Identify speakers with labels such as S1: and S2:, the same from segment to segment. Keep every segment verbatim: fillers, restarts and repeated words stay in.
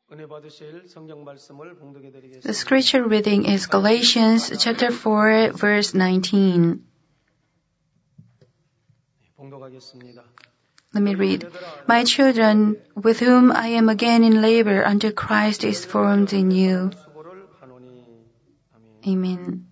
S1: The scripture reading is Galatians chapter four, verse nineteen. Let me read. My children, with whom I am again in labor until Christ is formed in you. Amen.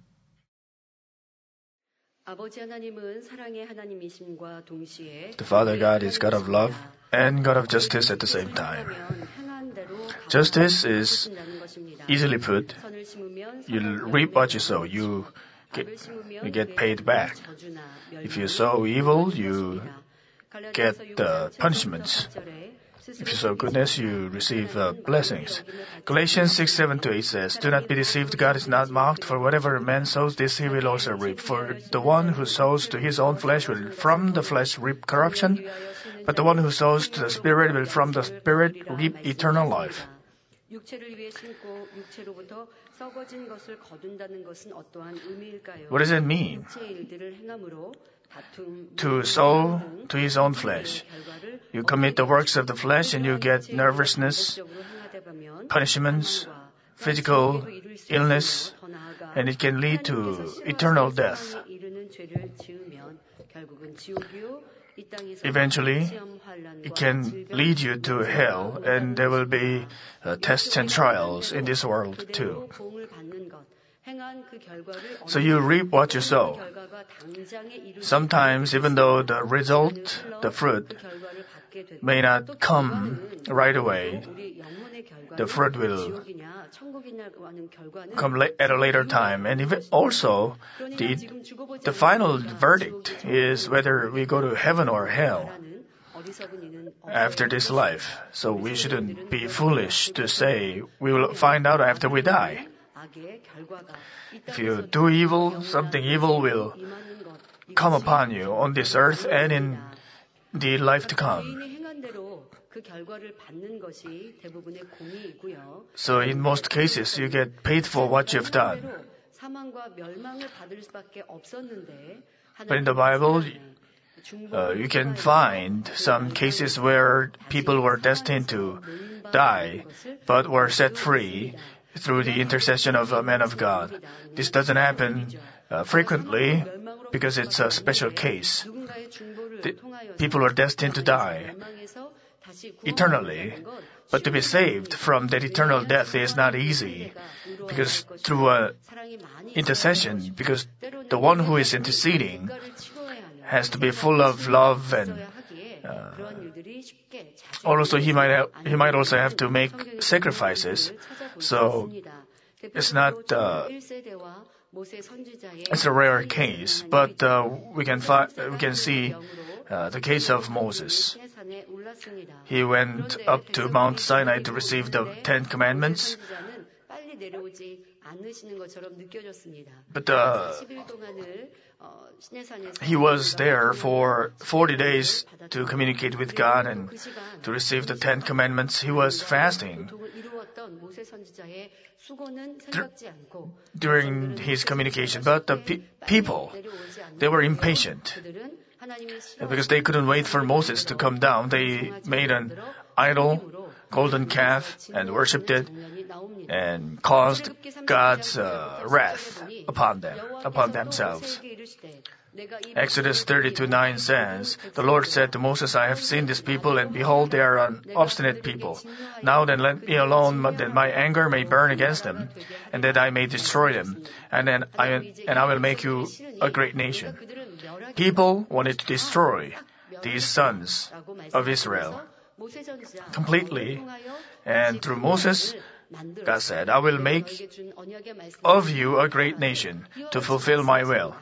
S2: The Father God is God of love and God of justice at the same time. Justice is easily put. You reap what you sow. You get, you get paid back. If you sow evil, you get uh, punishments. If you sow goodness, you receive uh, blessings. Galatians six, seven to eight says, Do not be deceived, God is not mocked, for whatever a man sows, this he will also reap. For the one who sows to his own flesh will from the flesh reap corruption, but the one who sows to the Spirit will from the Spirit reap eternal life. What does it mean? To sow to his own flesh. You commit the works of the flesh and you get nervousness, punishments, physical illness, and it can lead to eternal death. Eventually, it can lead you to hell, and there will be uh, tests and trials in this world too. So you reap what you sow. Sometimes, even though the result, the fruit, may not come right away, the fruit will come la- at a later time. And even also, the, the final verdict is whether we go to heaven or hell after this life. So we shouldn't be foolish to say we will find out after we die. If you do evil, something evil will come upon you on this earth and in the life to come. So in most cases, you get paid for what you've done. But in the Bible, uh, you can find some cases where people were destined to die, but were set free through the intercession of a man of God. This doesn't happen uh, frequently because it's a special case. The people are destined to die eternally, but to be saved from that eternal death is not easy because through a intercession, because the one who is interceding has to be full of love and uh, also he might have, he might also have to make sacrifices. So it's not uh, it's a rare case, but uh, we can fi- we can see uh, the case of Moses. He went up to Mount Sinai to receive the Ten Commandments, but uh, he was there for forty days to communicate with God and to receive the Ten Commandments. He was fasting during his communication, but the pe- people, they were impatient. Because they couldn't wait for Moses to come down, they made an idol, golden calf, and worshipped it, and caused God's uh, wrath upon them, upon themselves. Exodus thirty-two nine says, The Lord said to Moses, I have seen this people, and behold, they are an obstinate people. Now then let me alone, that my anger may burn against them, and that I may destroy them, and then I, and I will make you a great nation. People wanted to destroy these sons of Israel completely, and through Moses, God said, I will make of you a great nation to fulfill my will.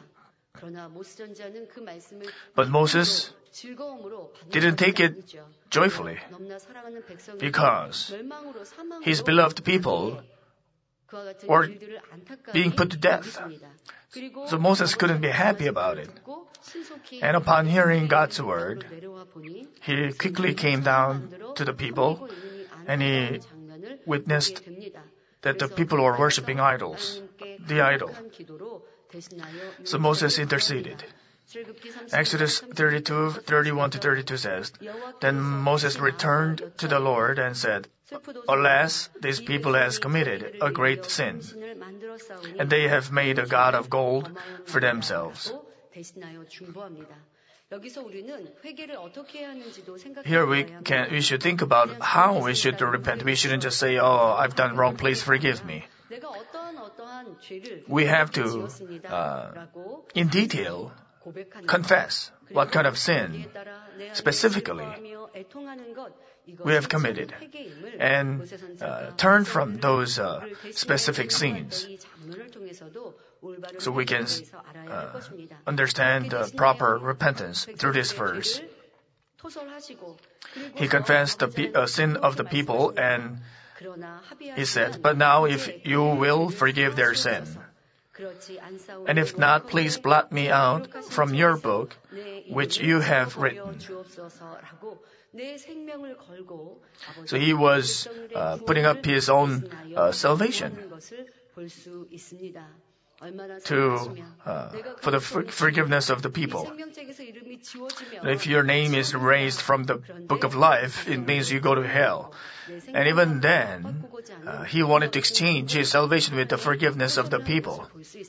S2: But Moses didn't take it joyfully because his beloved people were being put to death. So Moses couldn't be happy about it. And upon hearing God's word, he quickly came down to the people and he witnessed that the people were worshipping idols, the idol. So Moses interceded. Exodus thirty-two, thirty-one to thirty-two says, Then Moses returned to the Lord and said, Alas, this people has committed a great sin, and they have made a god of gold for themselves. Here we can we should think about how we should repent. We shouldn't just say, "Oh, I've done wrong. Please forgive me." We have to, uh, in detail, confess what kind of sin specifically we have committed, and uh, turn from those uh, specific sins, so we can uh, understand uh, proper repentance through this verse. He confessed the pe- uh, sin of the people, and he said, "But now if you will forgive their sin, and if not, please blot me out from your book, which you have written." So he was uh, putting up his own uh, salvation to uh, for the for- forgiveness of the people. If your name is erased from the book of life, it means you go to hell. And even then, uh, he wanted to exchange his salvation with the forgiveness of the people.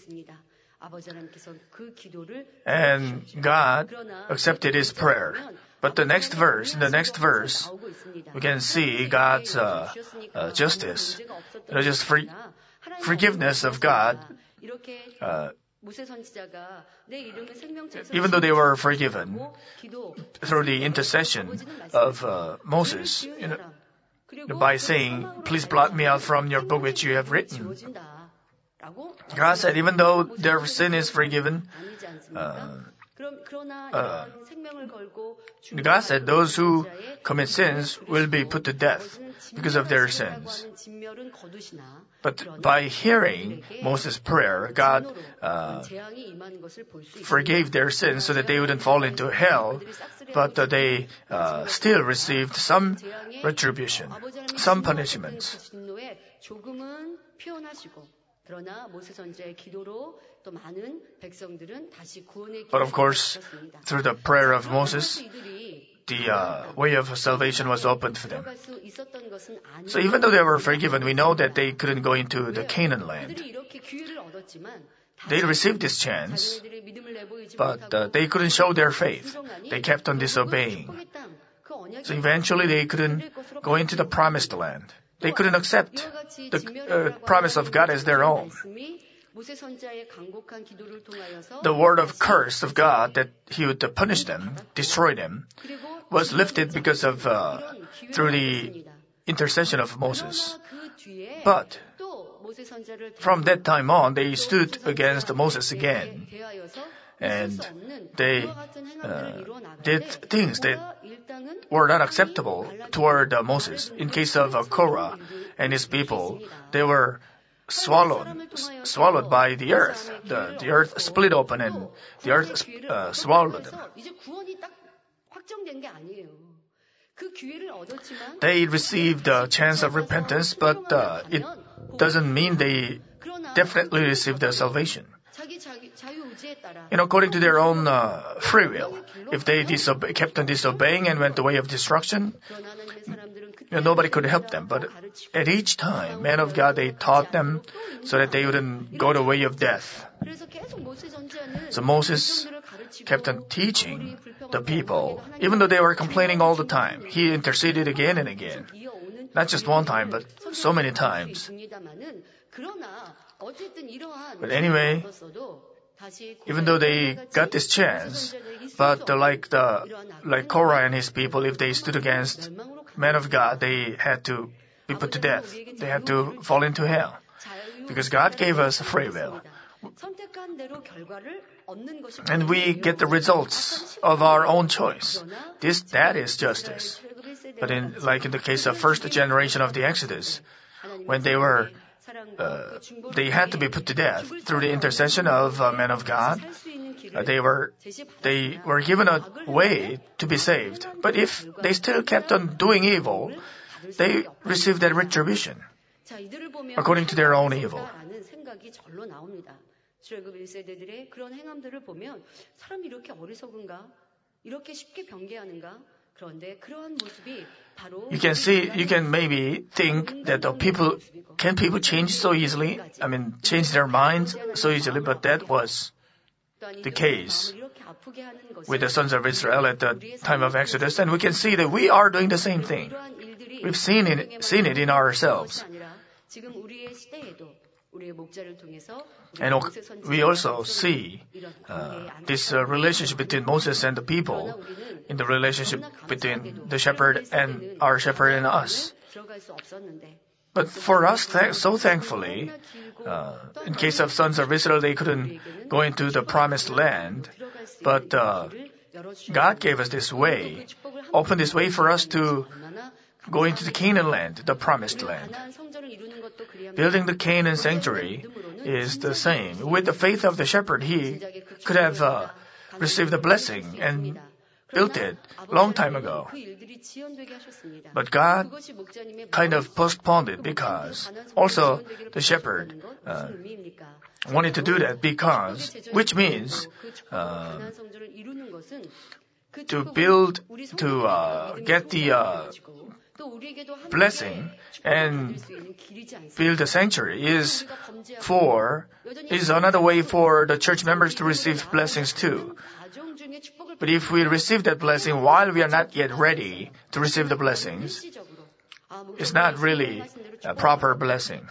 S2: And God accepted his prayer. But the next verse, in the next verse, we can see God's uh, uh, justice. You know, just for, forgiveness of God. Uh, even though they were forgiven through the intercession of uh, Moses, you know, by saying, "Please blot me out from your book which you have written." God said, even though their sin is forgiven, uh, uh, God said those who commit sins will be put to death because of their sins. But by hearing Moses' prayer, God uh, forgave their sins so that they wouldn't fall into hell, but uh, they uh, still received some retribution, some punishment. But of course, through the prayer of Moses, the uh, way of salvation was opened for them. So even though they were forgiven, we know that they couldn't go into the Canaan land. They received this chance, but uh, they couldn't show their faith. They kept on disobeying. So eventually they couldn't go into the promised land. They couldn't accept the uh, promise of God as their own. The word of curse of God that He would punish them, destroy them, was lifted because of uh, through the intercession of Moses. But from that time on, they stood against Moses again, and they uh, did things that were not acceptable toward uh, Moses. In case of uh, Korah and his people, they were swallowed, s- swallowed by the earth. The, the earth split open and the earth uh, swallowed them. They received a chance of repentance, but uh, it doesn't mean they definitely received their salvation. You know, according to their own uh, free will. If they disobe- kept on disobeying and went the way of destruction, you know, nobody could help them. But at each time, men of God, they taught them so that they wouldn't go the way of death. So Moses kept on teaching the people, even though they were complaining all the time. He interceded again and again. Not just one time, but so many times. But anyway, even though they got this chance, but uh, like the like Korah and his people, if they stood against men of God, they had to be put to death. They had to fall into hell, because God gave us a free will, and we get the results of our own choice. This that is justice. But in like in the case of first generation of the Exodus, when they were Uh, they had to be put to death through the intercession of uh, men of God. Uh, they were they were given a way to be saved. But if they still kept on doing evil, they received that retribution according to their own evil.
S3: 출애굽 일 세대들의 그런 행함들을 보면 사람이 이렇게 어리석은가? 이렇게 쉽게 변개하는가? 그런데 그러한 모습이 바로
S2: You can see, you can maybe think that the people, can people change so easily? I mean, change their minds so easily, but that was the case with the sons of Israel at the time of Exodus, and we can see that we are doing the same thing. We've seen it, seen it in ourselves. And we also see uh, this uh, relationship between Moses and the people in the relationship between the shepherd and our shepherd and us. But for us, th- so thankfully, uh, in case of sons of Israel, they couldn't go into the promised land. But uh, God gave us this way, opened this way for us to go into the Canaan land, the promised land. Building the Canaan sanctuary is the same. With the faith of the shepherd, he could have uh, received the blessing and built it a long time ago. But God kind of postponed it because also the shepherd uh, wanted to do that because, which means uh, to build, to uh, get the uh, blessing and build a sanctuary is for, is another way for the church members to receive blessings too. But if we receive that blessing while we are not yet ready to receive the blessings, it's not really a proper blessing.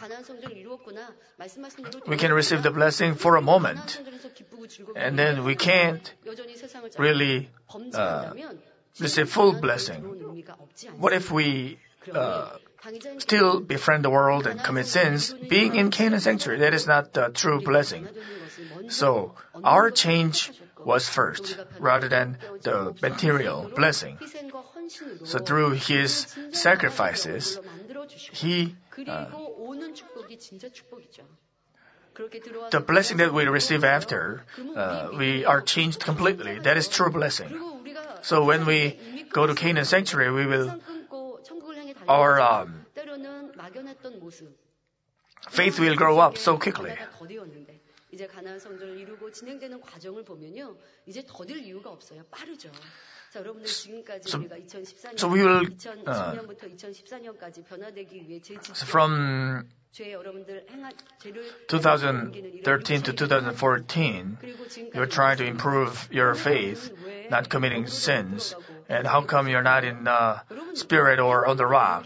S2: We can receive the blessing for a moment, and then we can't really uh, receive full blessing. What if we uh, still befriend the world and commit sins? Being in Canaan sanctuary, that is not the true blessing. So our change was first, rather than the material blessing. So through his sacrifices, he, uh, the blessing that we receive after, uh, we are changed completely. That is true blessing. So when we go to Canaan sanctuary, we will, our um, faith will grow up so quickly.
S3: 이제 가나안 성전을 이루고 진행되는 과정을 보면요, 이제 더딜 이유가 없어요. 빠르죠. 자, 여러분들 지금까지 우리가 이천십사 년,
S2: so we will,
S3: 이천십 년부터 이천십사 년까지 변화되기 위해 제
S2: so from twenty thirteen to twenty fourteen, you're trying to improve your faith, not committing sins. And how come you're not in the spirit or on the rock?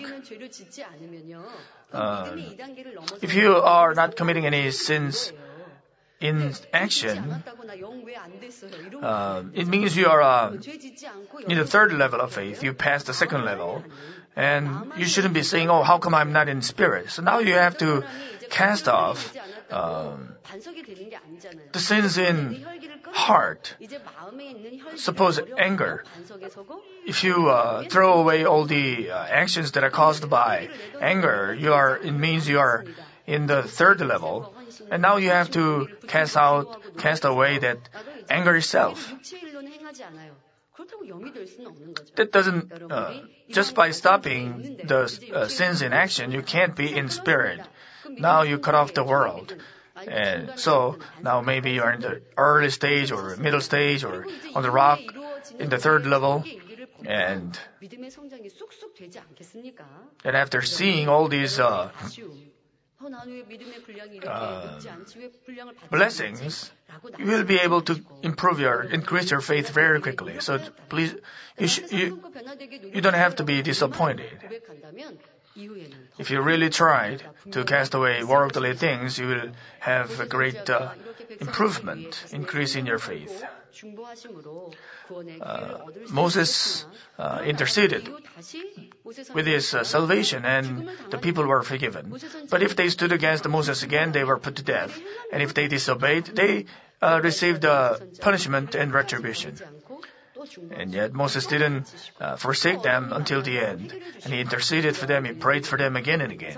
S2: Uh, if you are not committing any sins in action, uh, it means you are uh, in the third level of faith. You passed the second level. And you shouldn't be saying, oh, how come I'm not in spirit? So now you have to cast off um, the sins in heart. Suppose anger. If you uh, throw away all the uh, actions that are caused by anger, you are, it means you are in the third level. And now you have to cast out, cast away that anger itself. That doesn't, uh, just by stopping the uh, sins in action, you can't be in spirit. Now you cut off the world. And so now maybe you're in the early stage or middle stage or on the rock in the third level. And, and after seeing all these uh, Uh, blessings, you will be able to improve your, increase your faith very quickly. So please, you, sh- you, you don't have to be disappointed. If you really tried to cast away worldly things, you will have a great uh, improvement, increase in your faith. Uh, Moses uh, interceded with his uh, salvation, and the people were forgiven. But if they stood against Moses again, they were put to death. And if they disobeyed, they uh, received uh, punishment and retribution. And yet Moses didn't uh, forsake them until the end. And he interceded for them, he prayed for them again and again.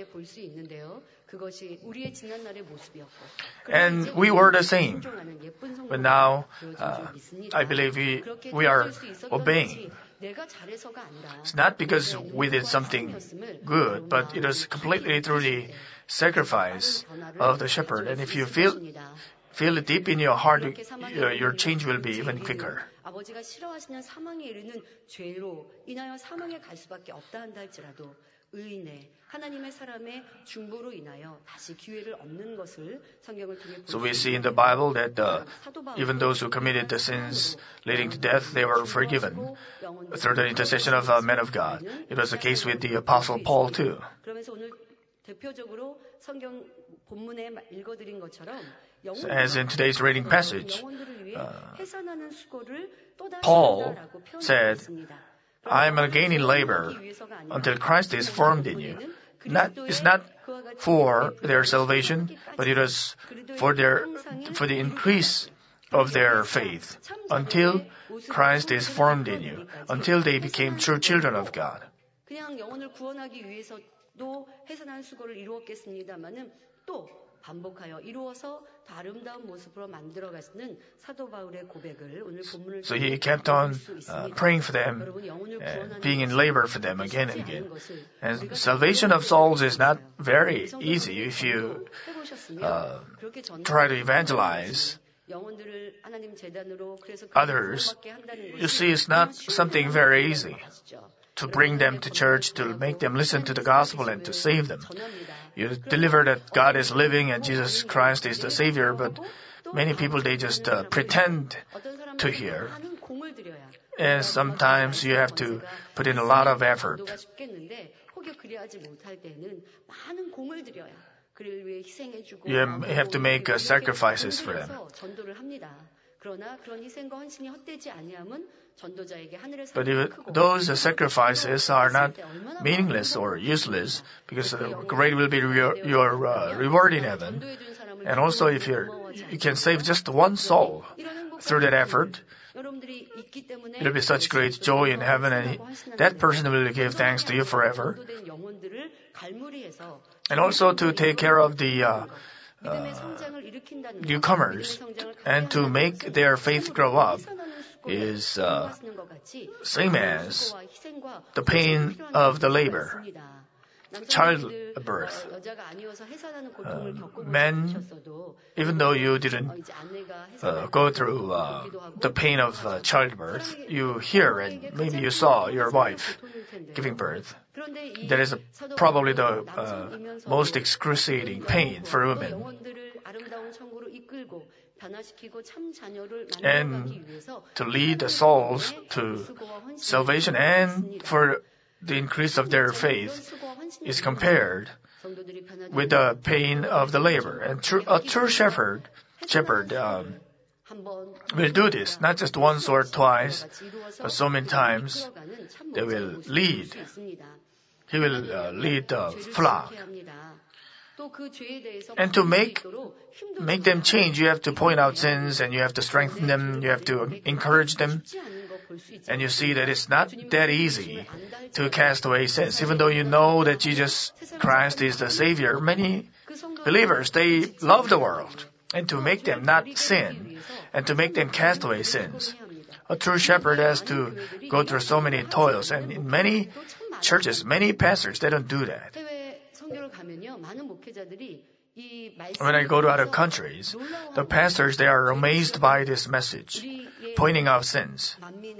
S2: And we were the same. But now, uh, I believe we, we are obeying. It's not because we did something good, but it was completely through the sacrifice of the shepherd. And if you feel feel it deep in your heart, your, your change will be even quicker.
S3: 아버지가 싫어하시는 사망에 이르는 죄로 인하여 사망에 갈 수밖에 없다 한다 할지라도 의인의 하나님의 사람의 중보로 인하여 다시 기회를 얻는 것을 성경을 통해
S2: So we see in the Bible that uh, even those who committed the sins leading to death, they were forgiven through the intercession of uh, men of God. It was the case with the Apostle Paul too.
S3: 그러면서 오늘 대표적으로 성경 본문에 읽어드린 것처럼
S2: So as in today's reading passage, uh, Paul said, I am again in labor until Christ is formed in you. Not, it's not for their salvation, but it was for their, for the increase of their faith until Christ is formed in you, until they became true children of God.
S3: 그냥 영혼을 구원하기 위해서도 해산한 수고를 이루었겠습니다만은 또 반복하여 이루어서 더 아름다운 모습으로 만들어가시는 사도 바울의 고백을 오늘 본문을
S2: So he kept on uh, praying for them, uh, being in labor for them again and again. And salvation of souls is not very easy if you uh, try to evangelize others. You see, it's not something very easy to bring them to church, to make them listen to the gospel and to save them. You deliver that God is living and Jesus Christ is the Savior, but many people, they just uh, pretend to hear. And sometimes you have to put in a lot of effort. You have to make uh, sacrifices for them. But if those sacrifices are not meaningless or useless, because uh, great will be your, your uh, reward in heaven. And also if you're, you can save just one soul through that effort, it will be such great joy in heaven, and he, that person will give thanks to you forever. And also to take care of the uh, uh, newcomers and to make their faith grow up is uh, same as the pain of the labor, childbirth. Uh, men, even though you didn't uh, go through uh, the pain of uh, childbirth, you hear and maybe you saw your wife giving birth. That is a, probably the uh, most excruciating pain for women. And to lead the souls to salvation and for the increase of their faith is compared with the pain of the labor. And tr- a true shepherd, shepherd um, will do this, not just once or twice, but so many times they will lead. He will uh, lead the flock. And to make make them change, you have to point out sins and you have to strengthen them, you have to encourage them. And you see that it's not that easy to cast away sins. Even though you know that Jesus Christ is the Savior, many believers, they love the world. And to make them not sin, and to make them cast away sins, a true shepherd has to go through so many toils. And in many churches, many pastors, they don't do that. When I go to other countries, the pastors, they are amazed by this message, pointing out sins.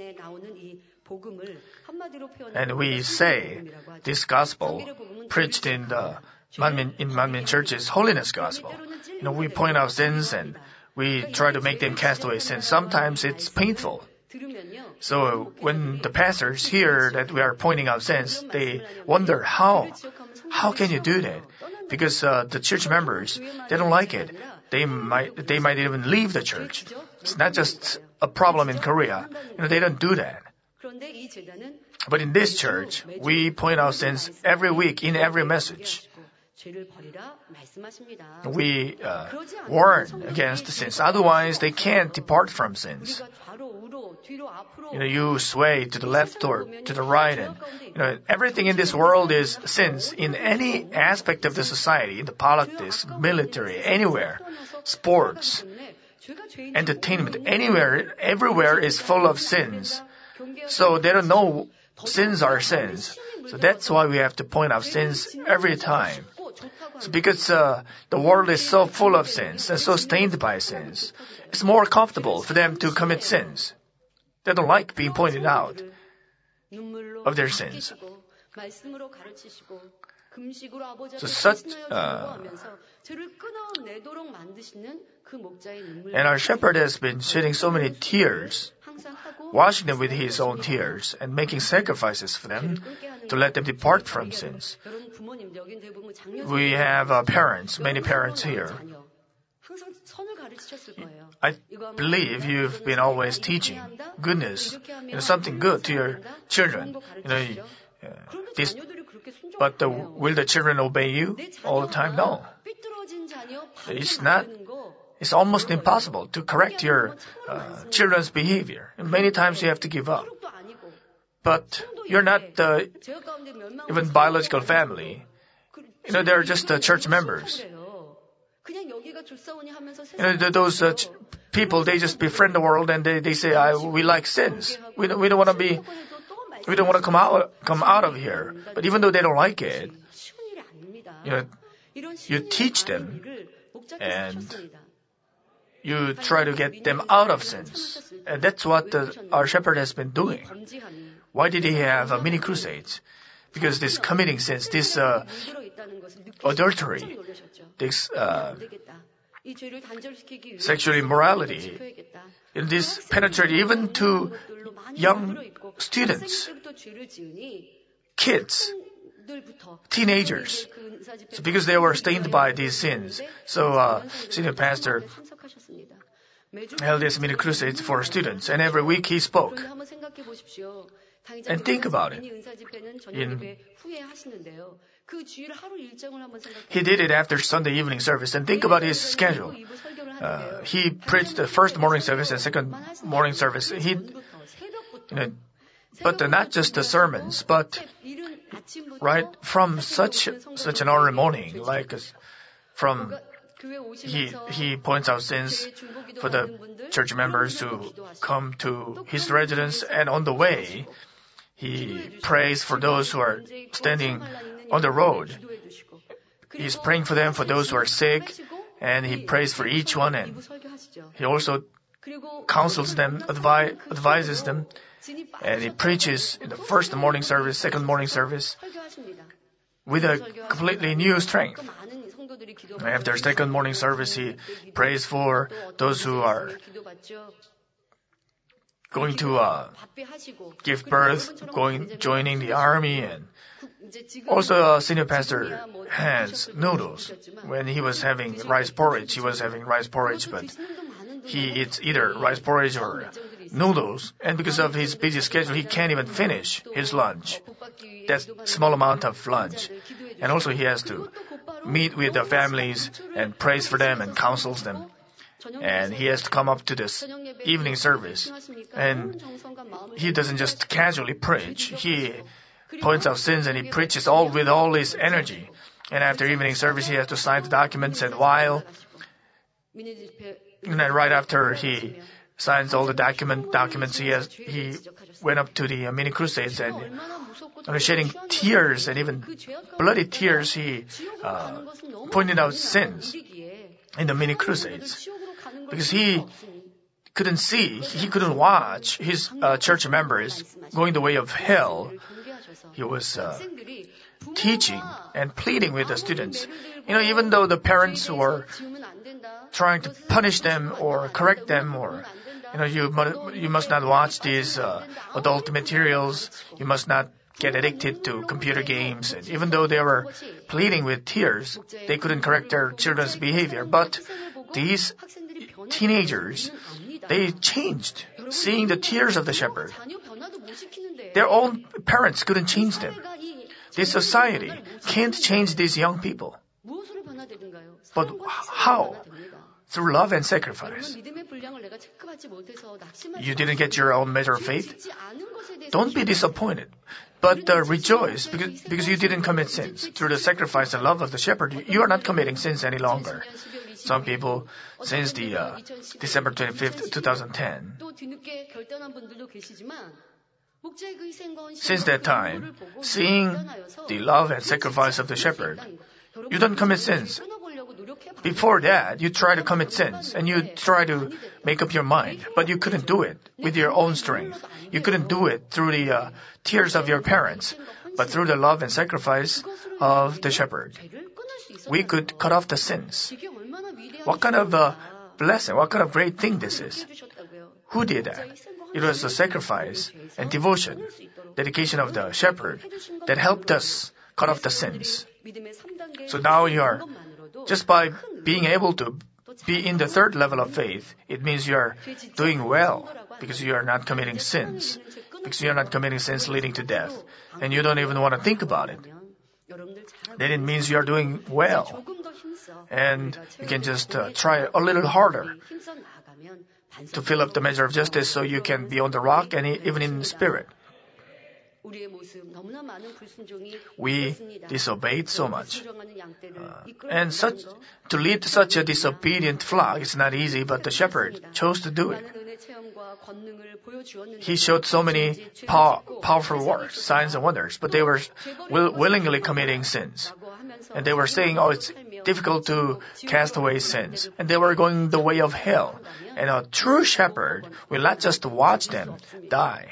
S2: And we say this gospel preached in the Manmin, in Manmin Church is holiness gospel. You know, we point out sins and we try to make them cast away sins. Sometimes it's painful. So when the pastors hear that we are pointing out sins, they wonder how, how can you do that? Because uh, the church members, they don't like it. They might, they might even leave the church. It's not just a problem in Korea. You know, they don't do that. But in this church, we point out sins every week in every message. We uh, warn against the sins. Otherwise, they can't depart from sins. You know, you sway to the left or to the right, and you know everything in this world is sins. In any aspect of the society, in the politics, military, anywhere, sports, entertainment, anywhere, everywhere is full of sins. So they don't know sins are sins. So that's why we have to point out sins every time. So because uh, the world is so full of sins and so stained by sins, it's more comfortable for them to commit sins. They don't like being pointed out of their sins. So such, uh, and our shepherd has been shedding so many tears, washing them with his own tears, and making sacrifices for them to let them depart from sins. We have uh, parents, many parents here. I believe you've been always teaching goodness, you know, something good to your children. You know, uh, this, but uh, will the children obey you all the time? No. It's not. It's almost impossible to correct your uh, children's behavior. And many times you have to give up. But you're not uh, even biological family. You know, they're just uh, church members. You know, those uh, ch- people, they just befriend the world and they, they say, I, we like sins. We don't, we don't want to be, we don't want to come out, come out of here. But even though they don't like it, you know, you teach them and you try to get them out of sins. And that's what the, our shepherd has been doing. Why did he have uh, mini crusades? Because this committing sins, this uh, adultery, this uh, sexual immorality, and this penetrated even to young students, kids, teenagers, so because they were stained by these sins. So uh, senior pastor held this mini crusades for students, and every week he spoke. And think about it. In, he did it after Sunday evening service, and think about his schedule. Uh, he preached the first morning service and second morning service. He, you know, but uh, not just the sermons, but right from such such an early morning, like uh, from he he points out sins for the church members who come to his residence, and on the way he prays for those who are standing on the road. He's praying for them, for those who are sick, and he prays for each one, and he also counsels them, advi- advises them, and he preaches in the first morning service, second morning service, with a completely new strength. After second morning service, he prays for those who are going to uh, give birth, going joining the army, and also uh, senior pastor has noodles. When he was having rice porridge, he was having rice porridge, but he eats either rice porridge or noodles, and because of his busy schedule, he can't even finish his lunch, that small amount of lunch. And also he has to meet with the families and prays for them and counsels them. And he has to come up to this evening service. And he doesn't just casually preach. He points out sins and he preaches all with all his energy. And after evening service, he has to sign the documents. And while, and then right after he signs all the document documents, he has he went up to the uh, mini crusades and uh, shedding tears and even bloody tears. He uh, pointed out sins in the mini crusades. Because he couldn't see, he couldn't watch his uh, church members going the way of hell. He was uh, teaching and pleading with the students. You know, even though the parents were trying to punish them or correct them, or, you know, you, you must not watch these uh, adult materials, you must not get addicted to computer games. And even though they were pleading with tears, they couldn't correct their children's behavior. But these teenagers, they changed, seeing the tears of the shepherd. Their own parents couldn't change them. This society can't change these young people. But how? Through love and sacrifice. You didn't get your own measure of faith? Don't be disappointed, but uh, rejoice because, because you didn't commit sins. Through the sacrifice and love of the shepherd, you are not committing sins any longer. Some people, since the uh, December twenty-fifth, twenty ten, since that time, seeing the love and sacrifice of the shepherd, you don't commit sins. Before that, you try to commit sins and you try to make up your mind, but you couldn't do it with your own strength. You couldn't do it through the uh, tears of your parents, but through the love and sacrifice of the shepherd. We could cut off the sins. What kind of uh, blessing, what kind of great thing this is? Who did that? It was the sacrifice and devotion, dedication of the shepherd that helped us cut off the sins. So now you are, just by being able to be in the third level of faith, it means you are doing well because you are not committing sins, because you are not committing sins leading to death, and you don't even want to think about it. Then it means you are doing well, and you can just uh, try a little harder to fill up the measure of justice so you can be on the rock and even in spirit. We disobeyed so much. Uh, and such, to lead such a disobedient flock is not easy, but the shepherd chose to do it. He showed so many pow- powerful works, signs and wonders, but they were will- willingly committing sins. And they were saying, oh, it's difficult to cast away sins. And they were going the way of hell. And a true shepherd will not just watch them die.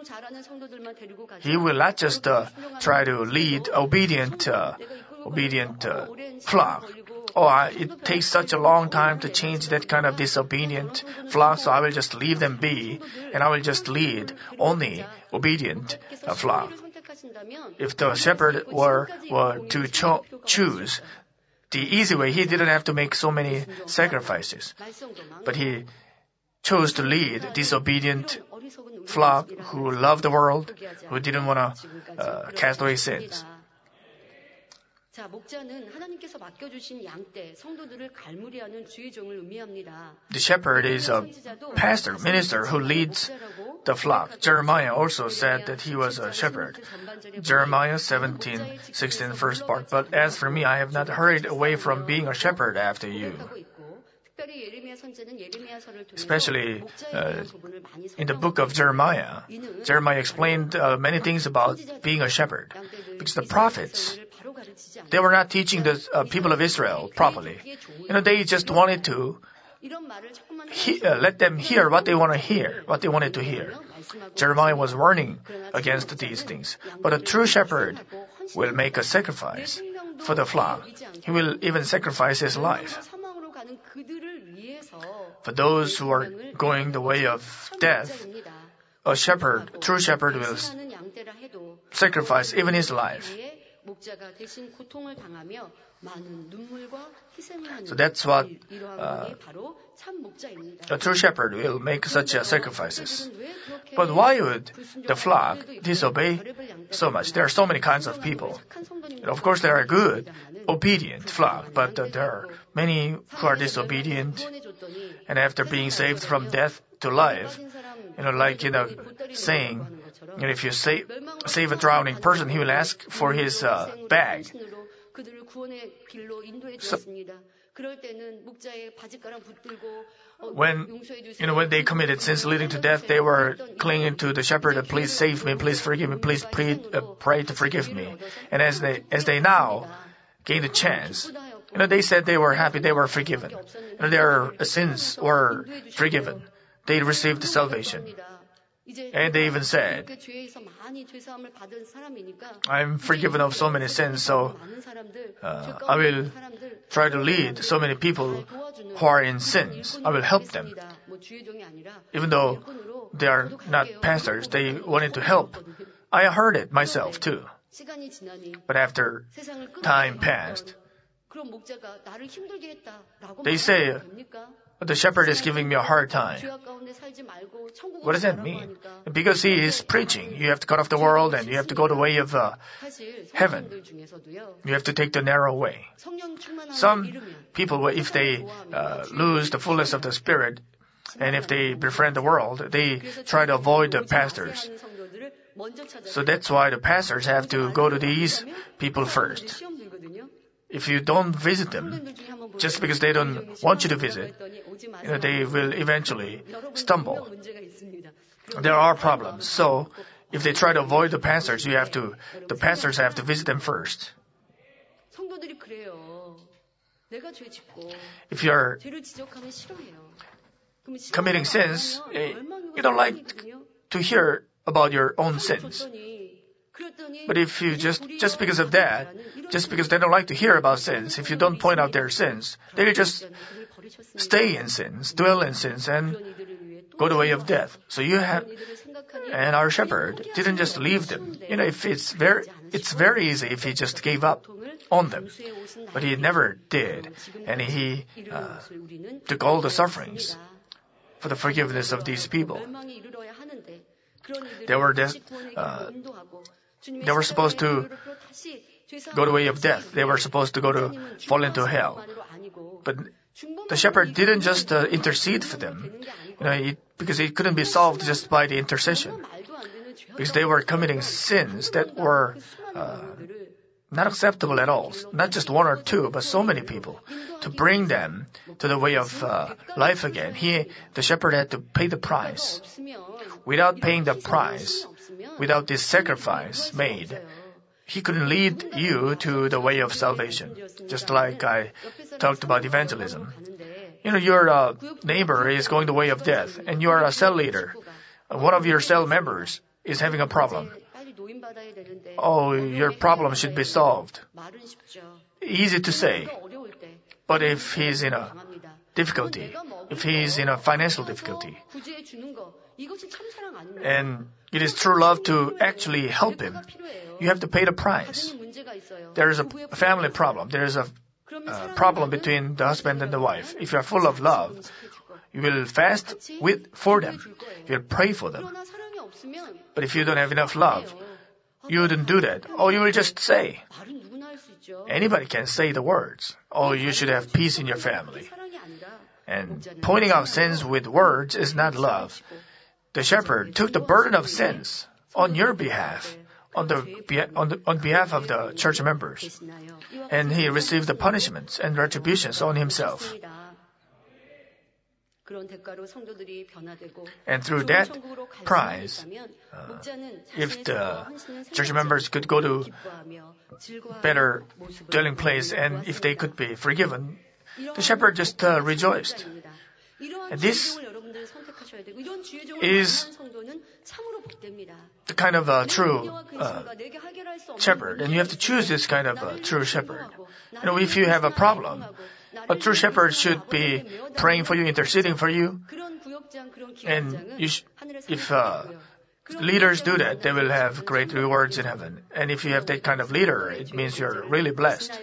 S2: He will not just uh, try to lead obedient, uh, obedient uh, flock. Oh, I, it takes such a long time to change that kind of disobedient flock, so I will just leave them be, and I will just lead only obedient uh, flock. If the shepherd were, were to cho- choose the easy way, he didn't have to make so many sacrifices. But he chose to lead disobedient flock who loved the world, who didn't want to uh, cast away sins.
S3: 자, 목자는 하나님께서 맡겨주신 양떼, 성도들을 갈무리하는 주의 종을 의미합니다.
S2: The shepherd is a pastor, minister who leads the flock. Jeremiah also said that he was a shepherd. Jeremiah seventeen sixteen, first part. But as for me, I have not hurried away from being a shepherd after you. Especially uh, in the book of Jeremiah, Jeremiah explained uh, many things about being a shepherd. Because the prophets, they were not teaching the uh, people of Israel properly. You know, they just wanted to he, uh, let them hear what they want to hear, what they wanted to hear. Jeremiah was warning against these things. But a true shepherd will make a sacrifice for the flock. He will even sacrifice his life. For those who are going the way of death, a shepherd, true shepherd will sacrifice even his life. So that's what uh, a true shepherd will make such uh, sacrifices. But why would the flock disobey so much? There are so many kinds of people. And of course, there are good, obedient flock, but uh, there are many who are disobedient. And after being saved from death to life, you know, like in a saying, you know, if you save, save a drowning person, he will ask for his uh, bag. So, when, you know, when they committed sins leading to death, they were clinging to the shepherd, please save me, please forgive me, please pray, uh, pray to forgive me. And as they, as they now gained a chance, you know, they said they were happy, they were forgiven. You know, their sins were forgiven. They received salvation. And they even said, I'm forgiven of so many sins, so uh, I will try to lead so many people who are in sins. I will help them. Even though they are not pastors, they wanted to help. I heard it myself too. But after time passed, they say, the shepherd is giving me a hard time. What does that mean? Because he is preaching. You have to cut off the world and you have to go the way of uh, heaven. You have to take the narrow way. Some people, if they uh, lose the fullness of the Spirit and if they befriend the world, they try to avoid the pastors. So that's why the pastors have to go to these people first. If you don't visit them, just because they don't want you to visit, you know, they will eventually stumble. There are problems. So, if they try to avoid the pastors, you have to, the pastors have to visit them first.
S3: 성도들이 그래요. 내가 죄 짓고
S2: If you're
S3: 죄를 지적하면 싫어해요. 그럼
S2: committing
S3: 싫어하면
S2: sins,
S3: 안
S2: eh,
S3: 하면 얼마나
S2: you don't like
S3: 이거거든요.
S2: to hear about your own sins.
S3: 줬더니 그랬더니
S2: But if you just,
S3: 우리가
S2: just because of that,
S3: 이런
S2: just because they don't like to hear about sins, if you don't point out their sins, they'll just
S3: 그를 버리셨습니다.
S2: stay in sins, dwell in sins, and
S3: 그런 이들을 위해 또
S2: go the way of death. So you have,
S3: 그런 이들을 생각하니
S2: and our shepherd didn't just leave them. You know, if it's very, it's very easy if he just gave up on them. But he never did. And he uh, took all the sufferings for the forgiveness of these people. They were, de- uh, they were supposed to go the way of death. They were supposed to go to fall into hell. But the shepherd didn't just uh, intercede for them, you know, it, because it couldn't be solved just by the intercession. Because they were committing sins that were uh, not acceptable at all. Not just one or two, but so many people. To bring them to the way of uh, life again, he, the shepherd had to pay the price. Without paying the price, without this sacrifice made, he couldn't lead you to the way of salvation. Just like I talked about evangelism. You know, your uh, neighbor is going the way of death, and you are a cell leader. One of your cell members is having a problem. Oh, your problem should be solved. Easy to say. But if he's in a difficulty, if he's in a financial difficulty, and it is true love to actually help him, you have to pay the price. There is a family problem. There is a uh, problem between the husband and the wife. If you are full of love, you will fast with for them. You will pray for them. But if you don't have enough love, you wouldn't do that. Or you will just say. Anybody can say the words. Oh, you should have peace in your family. And pointing out sins with words is not love. The shepherd took the burden of sins on your behalf, on the, on the on behalf of the church members, and he received the punishments and retributions on himself. And through that prize, uh, if the church members could go to better dwelling place and if they could be forgiven, the shepherd just uh, rejoiced. And this is the kind of uh, true uh, shepherd. And you have to choose this kind of uh, true shepherd. You know, if you have a problem, a true shepherd should be praying for you, interceding for you. And you sh- if uh, leaders do that, they will have great rewards in heaven. And if you have that kind of leader, it means you're really blessed.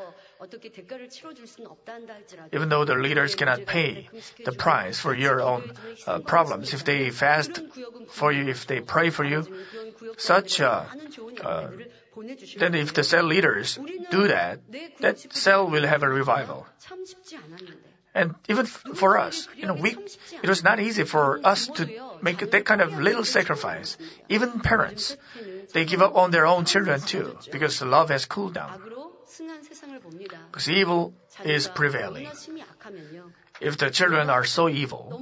S2: Even though the leaders cannot pay the price for your own uh, problems, if they fast for you, if they pray for you, such uh, uh, then if the cell leaders do that, that cell will have a revival. And even f- for us, you know, we, it was not easy for us to make that kind of little sacrifice. Even parents, they give up on their own children too, because the love has cooled down. Because evil is prevailing. If the children are so evil,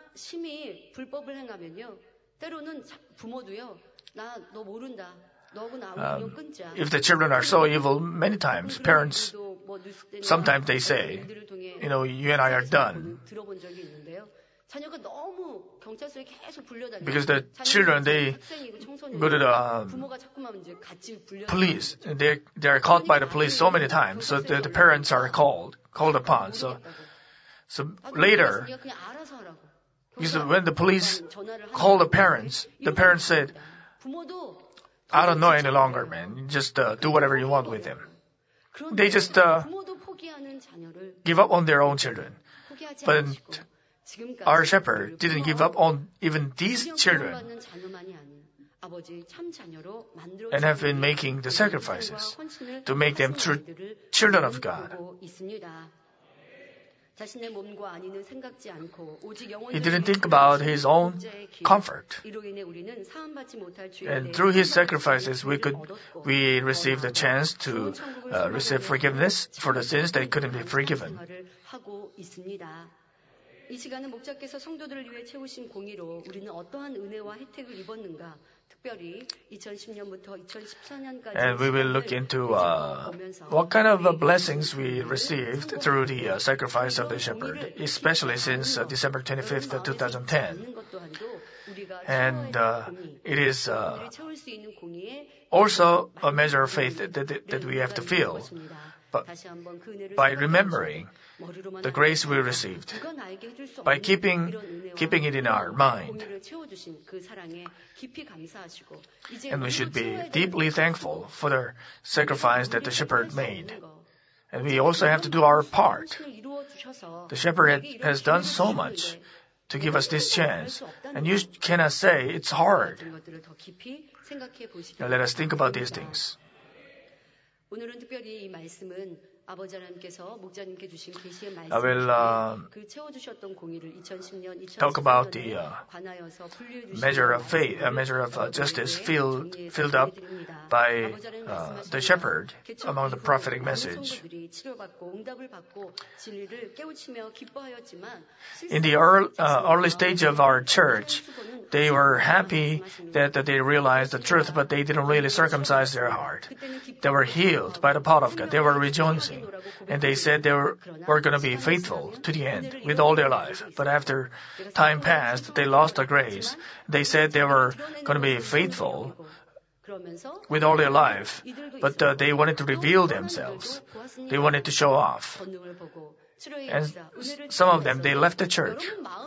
S2: um, if the children are so evil, many times parents, sometimes they say, you know, you and I are done. Because the children, they go to the um, police. They they are caught by the police so many times, so the, the parents are called called upon. So so later, because when the police called the parents, the parents said, "I don't know any longer, man. You just uh, do whatever you want with them." They just uh, give up on their own children, but our shepherd didn't give up on even these children and have been making the sacrifices to make them true children of God. He didn't think about his own comfort. And through his sacrifices, we could we received the chance to uh, receive forgiveness for the sins that couldn't be forgiven.
S3: 이 시간은 목자께서 성도들을 위해 채우신 공의로 우리는 어떠한 은혜와 혜택을 입었는가? 특별히 이천십 년부터 이천십사 년까지
S2: And we will look into uh, what kind of uh, blessings we received through the uh, sacrifice of the shepherd, especially since uh, December twenty-fifth, twenty ten. And uh, it is uh, also a measure of faith that, that, that we have to feel. But by remembering the grace we received, by keeping keeping it in our mind, and we should be deeply thankful for the sacrifice that the shepherd made. And we also have to do our part. The shepherd has done so much to give us this chance, and you cannot say it's hard. Now let us think about these things.
S3: 오늘은 특별히 이 말씀은 아버지 하나님께서 목자님께 주신 계시의
S2: I will uh,
S3: 그 채워주셨던 공의를 이천십 년,
S2: talk about
S3: 이천십사
S2: the
S3: 년에
S2: uh,
S3: 관하여서 분류해 주신
S2: measure of faith, a measure of uh, justice filled filled up by uh, the shepherd among the prophetic message. In the early, uh, early stage of our church, they were happy that, that they realized the truth, but they didn't really circumcise their heart. They were healed by the power of God. They were rejoicing. And they said they were, were going to be faithful to the end with all their life. But after time passed, they lost the grace. They said they were going to be faithful with all their life, but uh, they wanted to reveal themselves. They wanted to show off. And some of them, they left the church.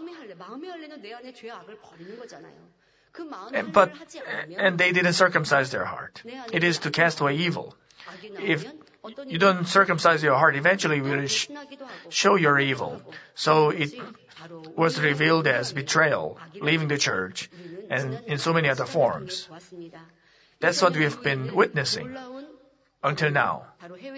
S2: And, but, and they didn't circumcise their heart. It is to cast away evil. If you don't circumcise your heart, eventually you will sh- show your evil. So it was revealed as betrayal, leaving the church, and in so many other forms. That's what we have been witnessing until now.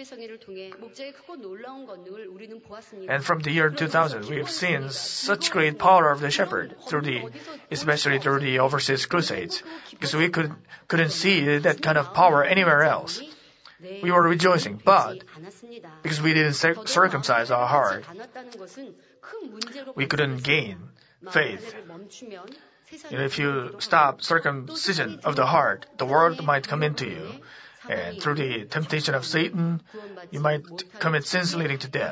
S2: And from the year two thousand, we have seen such great power of the shepherd, through the, especially through the overseas crusades, because we could, couldn't see that kind of power anywhere else. We were rejoicing, but because we didn't circumcise our heart, we couldn't gain faith. You know, if you stop circumcision of the heart, the world might come into you, and through the temptation of Satan, you might commit sins leading to death.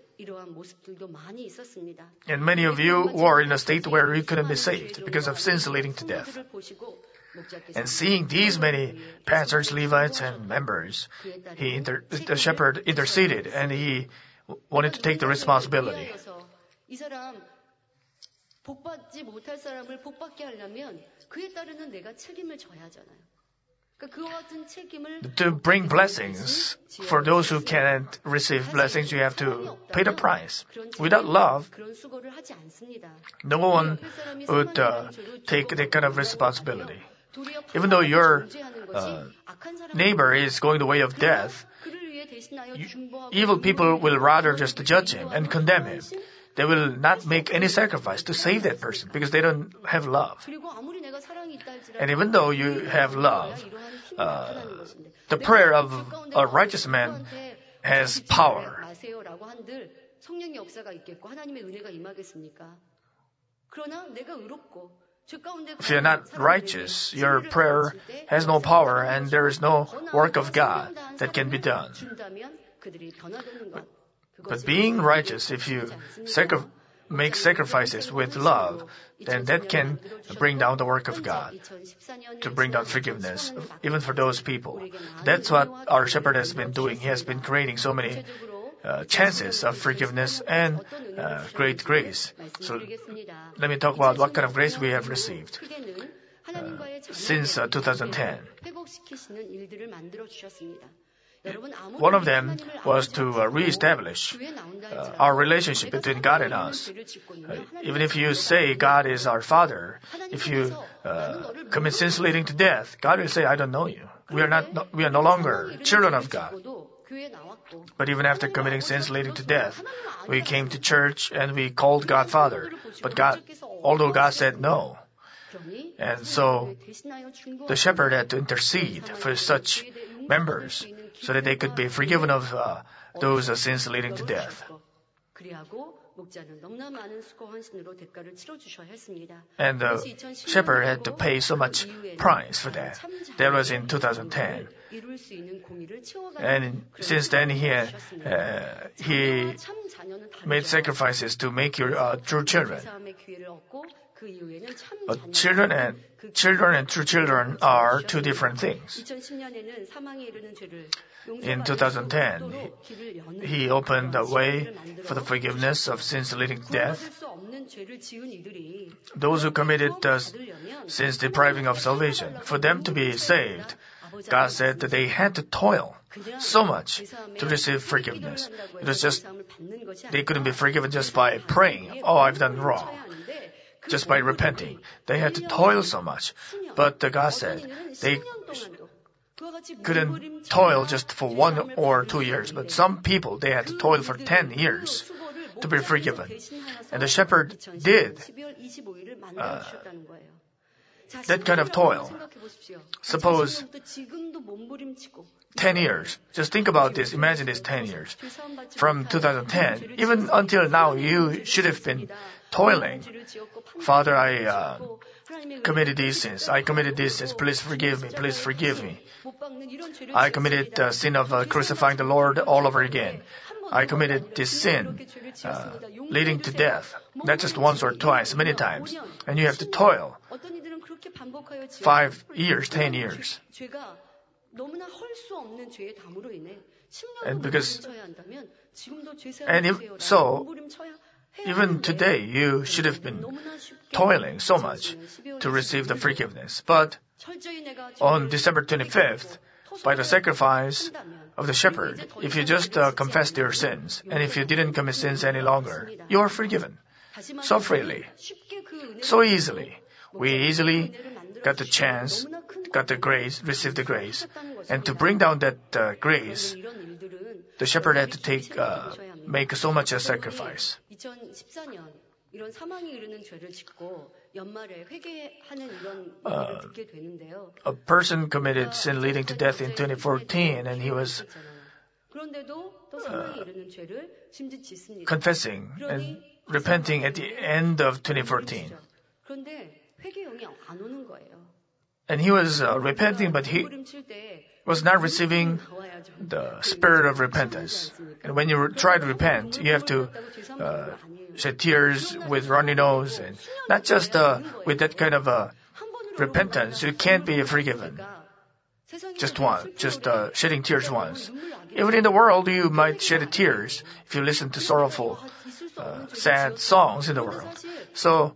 S2: And many of you were in a state where you couldn't be saved because of sins leading to death. And seeing these many pastors, Levites, and members, he inter- the shepherd interceded, and he wanted to take the responsibility.
S3: 복받지 못할 사람을 복받게 하려면 그에 따르는 내가 책임을 져야 하잖아요.
S2: To bring blessings, for those who cannot receive blessings, you have to pay the price. Without love, no one would uh, take that kind of responsibility. Even though your uh, neighbor is going the way of death, you, evil people will rather just judge him and condemn him. They will not make any sacrifice to save that person because they don't have love. And even though you have love, uh, the prayer of a righteous man has power. If you're not righteous, your prayer has no power and there is no work of God that can be done. But being righteous, if you sacri- make sacrifices with love, then that can bring down the work of God, to bring down forgiveness, even for those people. That's what our shepherd has been doing. He has been creating so many uh, chances of forgiveness and uh, great grace. So let me talk about what kind of grace we have received uh, since uh, two thousand ten. One of them was to uh, reestablish uh, our relationship between God and us. Uh, even if you say God is our Father, if you uh, commit sins leading to death, God will say, I don't know you. We are not. No, we are no longer children of God. But even after committing sins leading to death, we came to church and we called God Father. But God, although God said no. And so the shepherd had to intercede for such members so that they could be forgiven of uh, those uh, sins leading to death. And the shepherd had to pay so much price for that. That was in two thousand ten. And since then he had, uh, he made sacrifices to make your uh, true children. But children and children and true children are two different things. In two thousand ten, he opened the way for the forgiveness of sins leading to death. Those who committed uh, sins depriving of salvation, for them to be saved, God said that they had to toil so much to receive forgiveness. It was just, they couldn't be forgiven just by praying, oh, I've done wrong. Just by repenting. They had to toil so much. But uh, God said they couldn't toil just for one or two years. But some people, they had to toil for ten years to be forgiven. And the shepherd did uh, that kind of toil. Suppose ten years. Just think about this. Imagine this ten years. From two thousand ten, even until now, you should have been toiling. Father, I uh, committed these sins. I committed these sins. Please forgive me. Please forgive me. I committed the sin of uh, crucifying the Lord all over again. I committed this sin uh, leading to death. Not just once or twice, many times. And you have to toil. Five years, ten years. And because, and if, so, even today, you should have been toiling so much to receive the forgiveness. But on December twenty-fifth, by the sacrifice of the shepherd, if you just uh, confessed your sins, and if you didn't commit sins any longer, you are forgiven. So freely, so easily. We easily got the chance, got the grace, received the grace. And to bring down that uh, grace, the shepherd had to take, uh, make so much a sacrifice. Uh, a person committed sin leading to death in twenty fourteen, and he was uh, confessing and repenting at the end of twenty fourteen. And he was uh, repenting, but he was not receiving the spirit of repentance. And when you re- try to repent, you have to uh, shed tears with runny nose, and not just uh, with that kind of uh, repentance. You can't be forgiven. Just one, just uh, shedding tears once. Even in the world, you might shed tears if you listen to sorrowful, uh, sad songs in the world. So,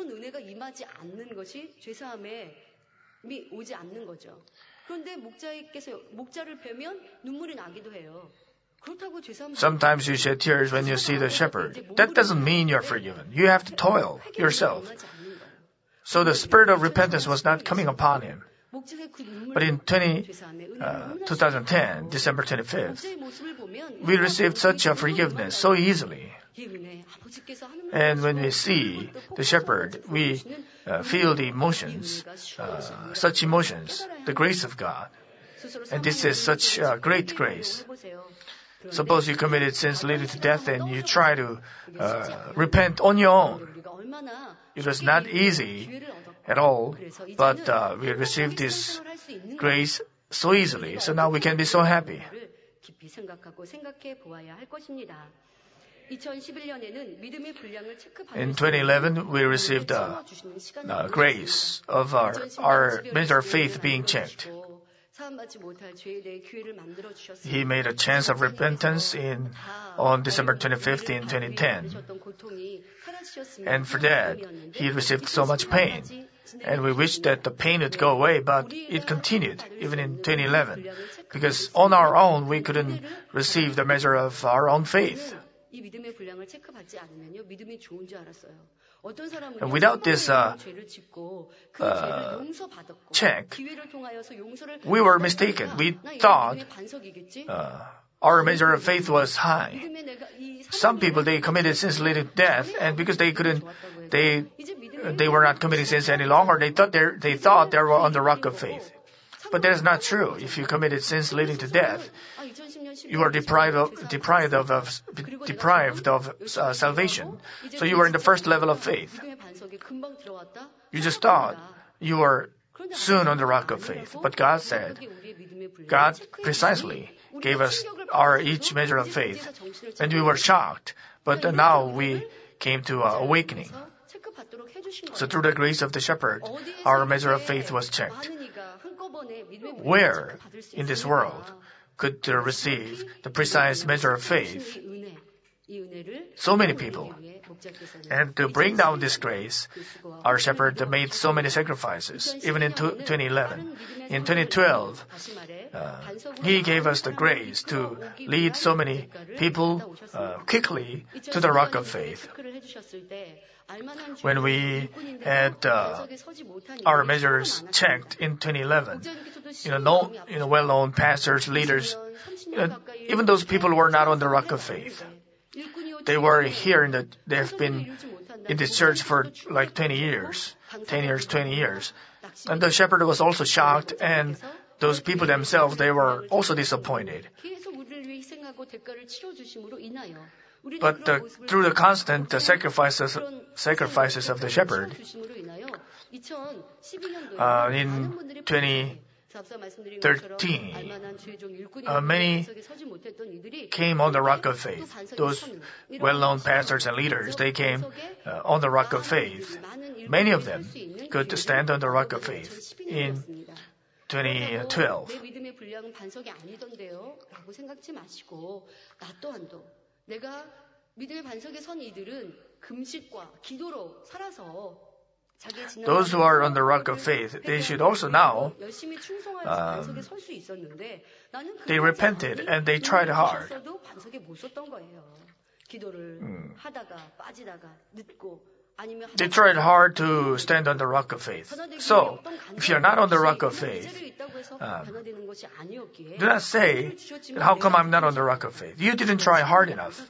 S2: sometimes you shed tears when you see the shepherd. That doesn't mean you're forgiven. You have to toil yourself. So the spirit of repentance was not coming upon him. But in twenty, uh, twenty ten, December twenty-fifth, we received such a forgiveness so easily. And when we see the shepherd, we uh, feel the emotions, uh, such emotions, the grace of God. And this is such uh, great grace. Suppose you committed sins leading to death and you try to uh, repent on your own. It was not easy at all, but uh, we received this grace so easily. So now we can be so happy. In twenty eleven, we received uh, uh, grace of our, our measure of faith being checked. He made a chance of repentance in on December twenty-fifth in twenty ten. And for that, he received so much pain. And we wish that the pain would go away, but it continued even in twenty eleven. Because on our own, we couldn't receive the measure of our own faith. And without this uh, uh, check, we were mistaken. We thought uh, our measure of faith was high. Some people, they committed sins leading to death, and because they couldn't, they they were not committing sins any longer, they thought they they thought they were on the rock of faith. But that is not true. If you committed sins leading to death, you are deprived of, deprived of, of deprived of uh, salvation. So you were in the first level of faith. You just thought you were soon on the rock of faith. But God said, God precisely gave us our each measure of faith. And we were shocked. But now we came to uh, awakening. So through the grace of the shepherd, our measure of faith was checked. Where in this world could uh, receive the precise measure of faith? So many people. And to bring down this grace, our shepherd made so many sacrifices, even in twenty eleven. In twenty twelve, uh, he gave us the grace to lead so many people uh, quickly to the rock of faith. When we had uh, our measures checked in twenty eleven, you know, no, you know, well-known pastors, leaders, you know, even those people who were not on the rock of faith. They were here in the, they have been in this church for like twenty years, ten years, twenty years. And the shepherd was also shocked, and those people themselves, they were also disappointed. But uh, through the constant uh, sacrifices, sacrifices of the shepherd, uh, in twenty thirteen, uh, many came on the rock of faith. Those well-known pastors and leaders, they came uh, on the rock of faith. Many of them could stand on the rock of faith in twenty twelve. Those who are on the rock of faith, they should also now, um, they repented and they tried hard. Mm. They tried hard to stand on the rock of faith. So, if you're not on the rock of faith, um, do not say, how come I'm not on the rock of faith? You didn't try hard enough.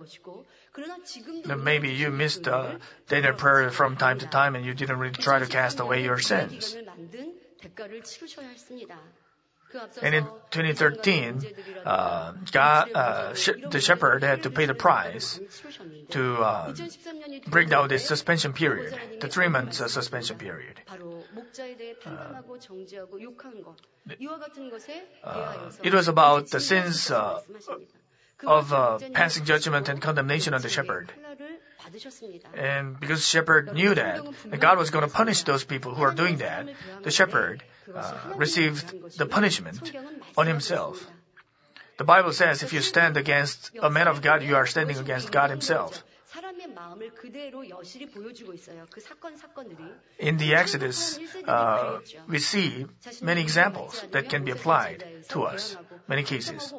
S2: Then maybe you missed uh, daily prayer from time to time and you didn't really try to cast away your sins. And in twenty thirteen, uh, God, uh, sh- the shepherd had to pay the price to uh, bring down this suspension period, the three months uh, suspension period. Uh, uh, it was about the sins uh, of uh, passing judgment and condemnation on the shepherd. And because the shepherd knew that, that God was going to punish those people who are doing that, the shepherd uh, received the punishment on himself. The Bible says if you stand against a man of God, you are standing against God himself. In the Exodus, uh, we see many examples that can be applied to us, many cases.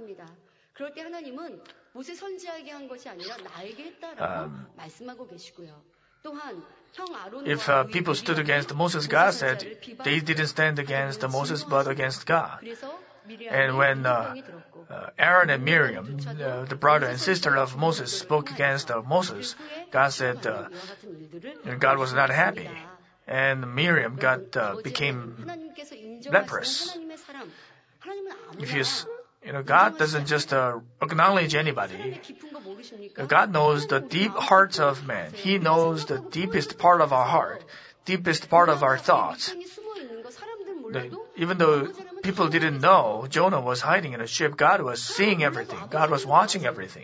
S2: Um, if uh, people stood against Moses, God said they didn't stand against Moses but against God. And when uh, uh, Aaron and Miriam, uh, the brother and sister of Moses, spoke against uh, Moses, God said uh, God was not happy. And Miriam got uh, became leprous. If you You know, God doesn't just uh, acknowledge anybody. God knows the deep hearts of man. He knows the deepest part of our heart, deepest part of our thoughts. The, even though people didn't know Jonah was hiding in a ship, God was seeing everything. God was watching everything.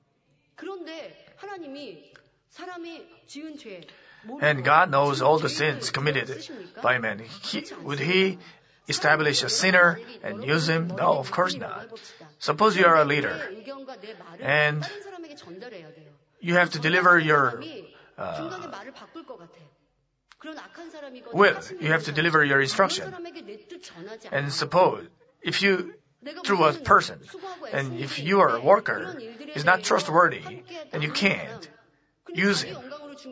S2: And God knows all the sins committed by man. He, would He establish a sinner and use him? No, of course not. Suppose you are a leader and you have to deliver your uh, will. You have to deliver your instruction. And suppose if you, through a person, and if you are a worker, is not trustworthy, then you can't use him.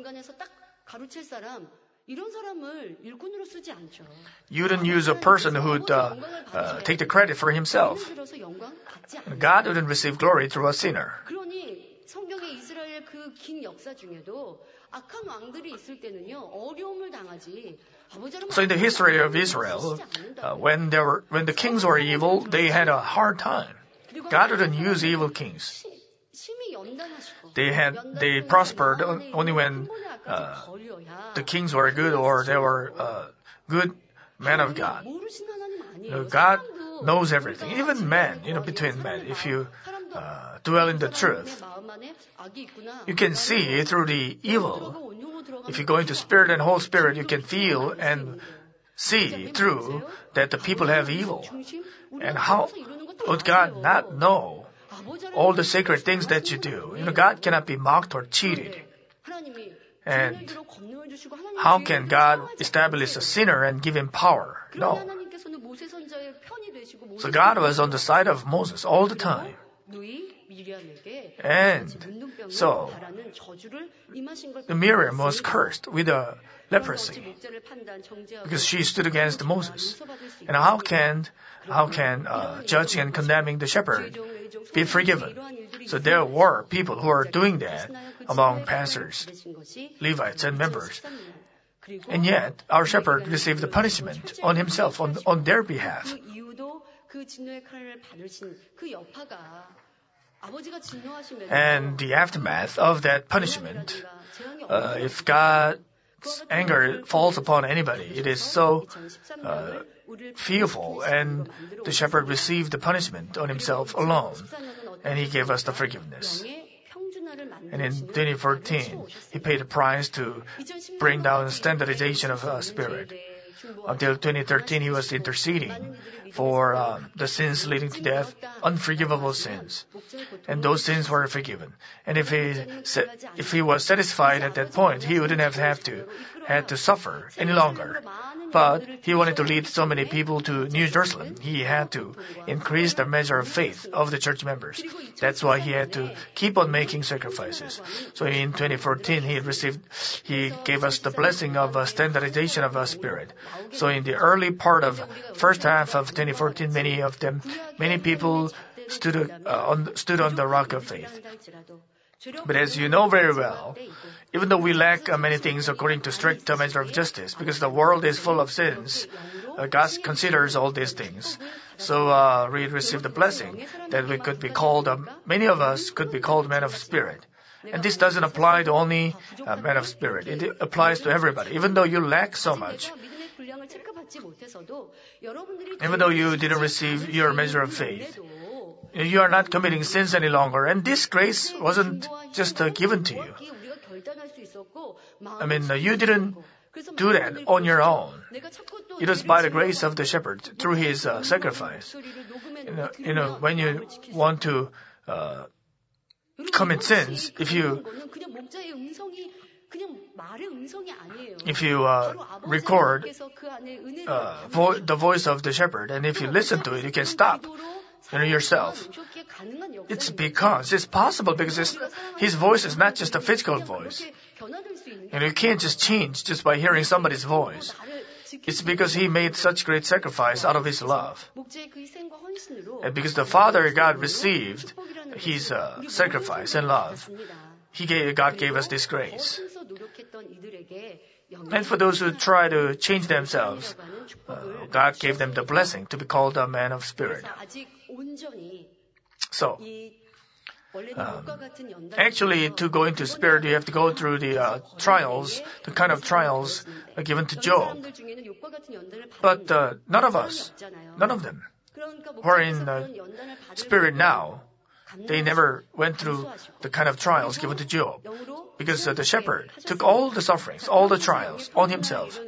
S2: You wouldn't use a person who would uh, uh, take the credit for himself. God wouldn't receive glory through a sinner. So in the history of Israel, uh, when there were, when the kings were evil, they had a hard time. God didn't use evil kings. They had they prospered only when uh, the kings were good or they were uh, good men of God. You know, God knows everything, even men. You know, between men, if you uh, dwell in the truth, you can see through the evil. If you go into Spirit and Holy Spirit, you can feel and see through that the people have evil. And how would God not know all the sacred things that you do? You know, God cannot be mocked or cheated. And how can God establish a sinner and give him power? No. So God was on the side of Moses all the time. And so Miriam was cursed with a leprosy because she stood against Moses. And how can how can uh, judging and condemning the shepherd be forgiven? So there were people who are doing that among pastors, Levites, and members. And yet our shepherd received the punishment on himself, on, on their behalf. And the aftermath of that punishment, uh, if God's anger falls upon anybody, it is so uh, fearful, and the shepherd received the punishment on himself alone, and he gave us the forgiveness. And in twenty fourteen, he paid a price to bring down the standardization of uh, spirit. Until twenty thirteen, he was interceding for uh, the sins leading to death, unforgivable sins. And those sins were forgiven. And if he if he was satisfied at that point, he wouldn't have, have to had to suffer any longer. But he wanted to lead so many people to New Jerusalem. He had to increase the measure of faith of the church members. That's why he had to keep on making sacrifices. So in twenty fourteen, he received, he gave us the blessing of a standardization of a spirit. So in the early part of first half of twenty fourteen, many of them, many people stood uh, on stood on the rock of faith. But as you know very well, even though we lack uh, many things according to strict uh, measure of justice, because the world is full of sins, uh, God considers all these things. So uh, we received the blessing that we could be called, uh, many of us could be called men of spirit. And this doesn't apply to only uh, men of spirit. It applies to everybody. Even though you lack so much, even though you didn't receive your measure of faith, you are not committing sins any longer. And this grace wasn't just uh, given to you. I mean, uh, you didn't do that on your own. It was by the grace of the shepherd through his uh, sacrifice. You know, you know, when you want to uh, commit sins, if you if you uh, record uh, vo- the voice of the shepherd, and if you listen to it, you can stop. You know, yourself. It's because it's possible because it's, his voice is not just a physical voice. And you can't just change just by hearing somebody's voice. It's because he made such great sacrifice out of his love. And because the Father God received his uh, sacrifice and love, he gave, God gave us this grace. And for those who try to change themselves, uh, God gave them the blessing to be called a man of spirit. So, um, actually, to go into spirit, you have to go through the uh, trials, the kind of trials uh, given to Job. But uh, none of us, none of them, who are in uh, spirit now, they never went through the kind of trials given to Job. Because uh, the shepherd took all the sufferings, all the trials on himself.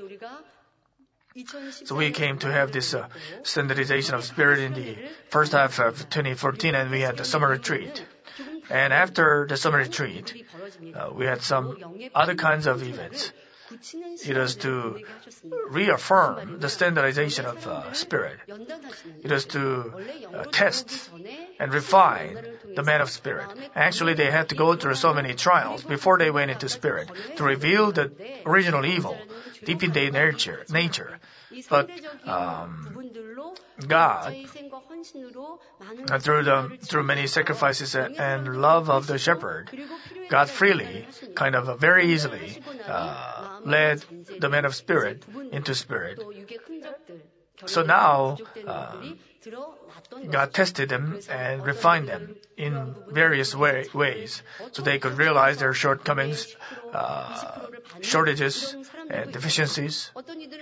S2: So we came to have this uh, standardization of spirit in the first half of twenty fourteen, and we had the summer retreat. And after the summer retreat, uh, we had some other kinds of events. It was to reaffirm the standardization of uh, spirit. It was to uh, test and refine the man of spirit. Actually, they had to go through so many trials before they went into spirit to reveal the original evil deep in their nature. nature. But um, God, uh, through the through many sacrifices and love of the shepherd, God freely, kind of uh, very easily, uh, led the man of spirit into spirit. So now, uh, God tested them and refined them in various way, ways so they could realize their shortcomings, uh, shortages, and deficiencies.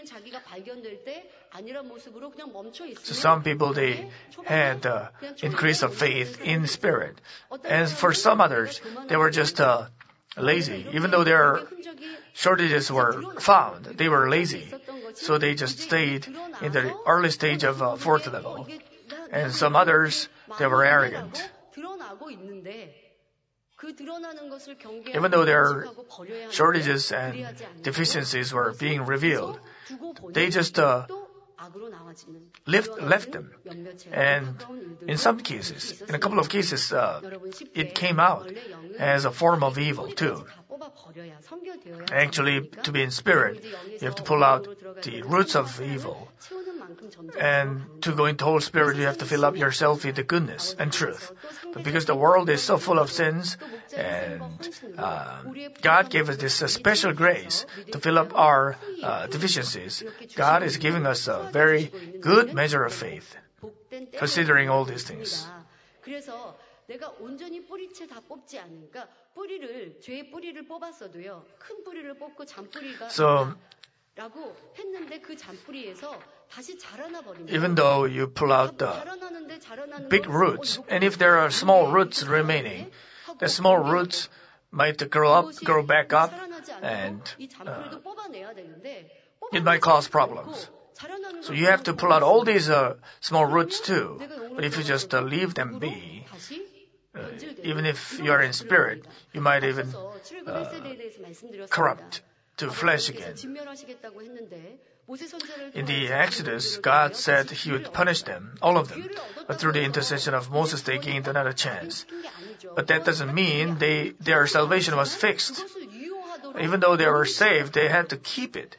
S2: So some people, they had uh, increase of faith in spirit. And for some others, they were just uh, lazy. Even though their shortages were found, they were lazy. So they just stayed in the early stage of uh, fourth level. And some others, they were arrogant. Even though their shortages and deficiencies were being revealed, they just uh, left, left them. And in some cases, in a couple of cases, uh, it came out as a form of evil too. Actually, to be in spirit, you have to pull out the roots of evil. And to go into Holy Spirit, you have to fill up yourself with the goodness and truth. But because the world is so full of sins, and uh, God gave us this uh, special grace to fill up our uh, deficiencies, God is giving us a very good measure of faith, considering all these things.
S3: 내가 온전히 뿌리채 다 뽑지 않으니까 뿌리를 죄의 뿌리를 뽑았어도요. 큰 뿌리를 뽑고 잔뿌리가
S2: So,
S3: 라고 했는데 그 잔뿌리에서 다시 자라나 버린다.
S2: Even though you pull out the big roots, and if there are small roots remaining, the small roots might grow up, grow back up, and uh, it might cause problems. So you have to pull out all these uh, small roots too. But if you just uh, leave them be, uh, even if you are in spirit, you might even uh, corrupt to flesh again. In the Exodus, God said He would punish them, all of them. But through the intercession of Moses, they gained another chance. But that doesn't mean they, their salvation was fixed. Even though they were saved, they had to keep it.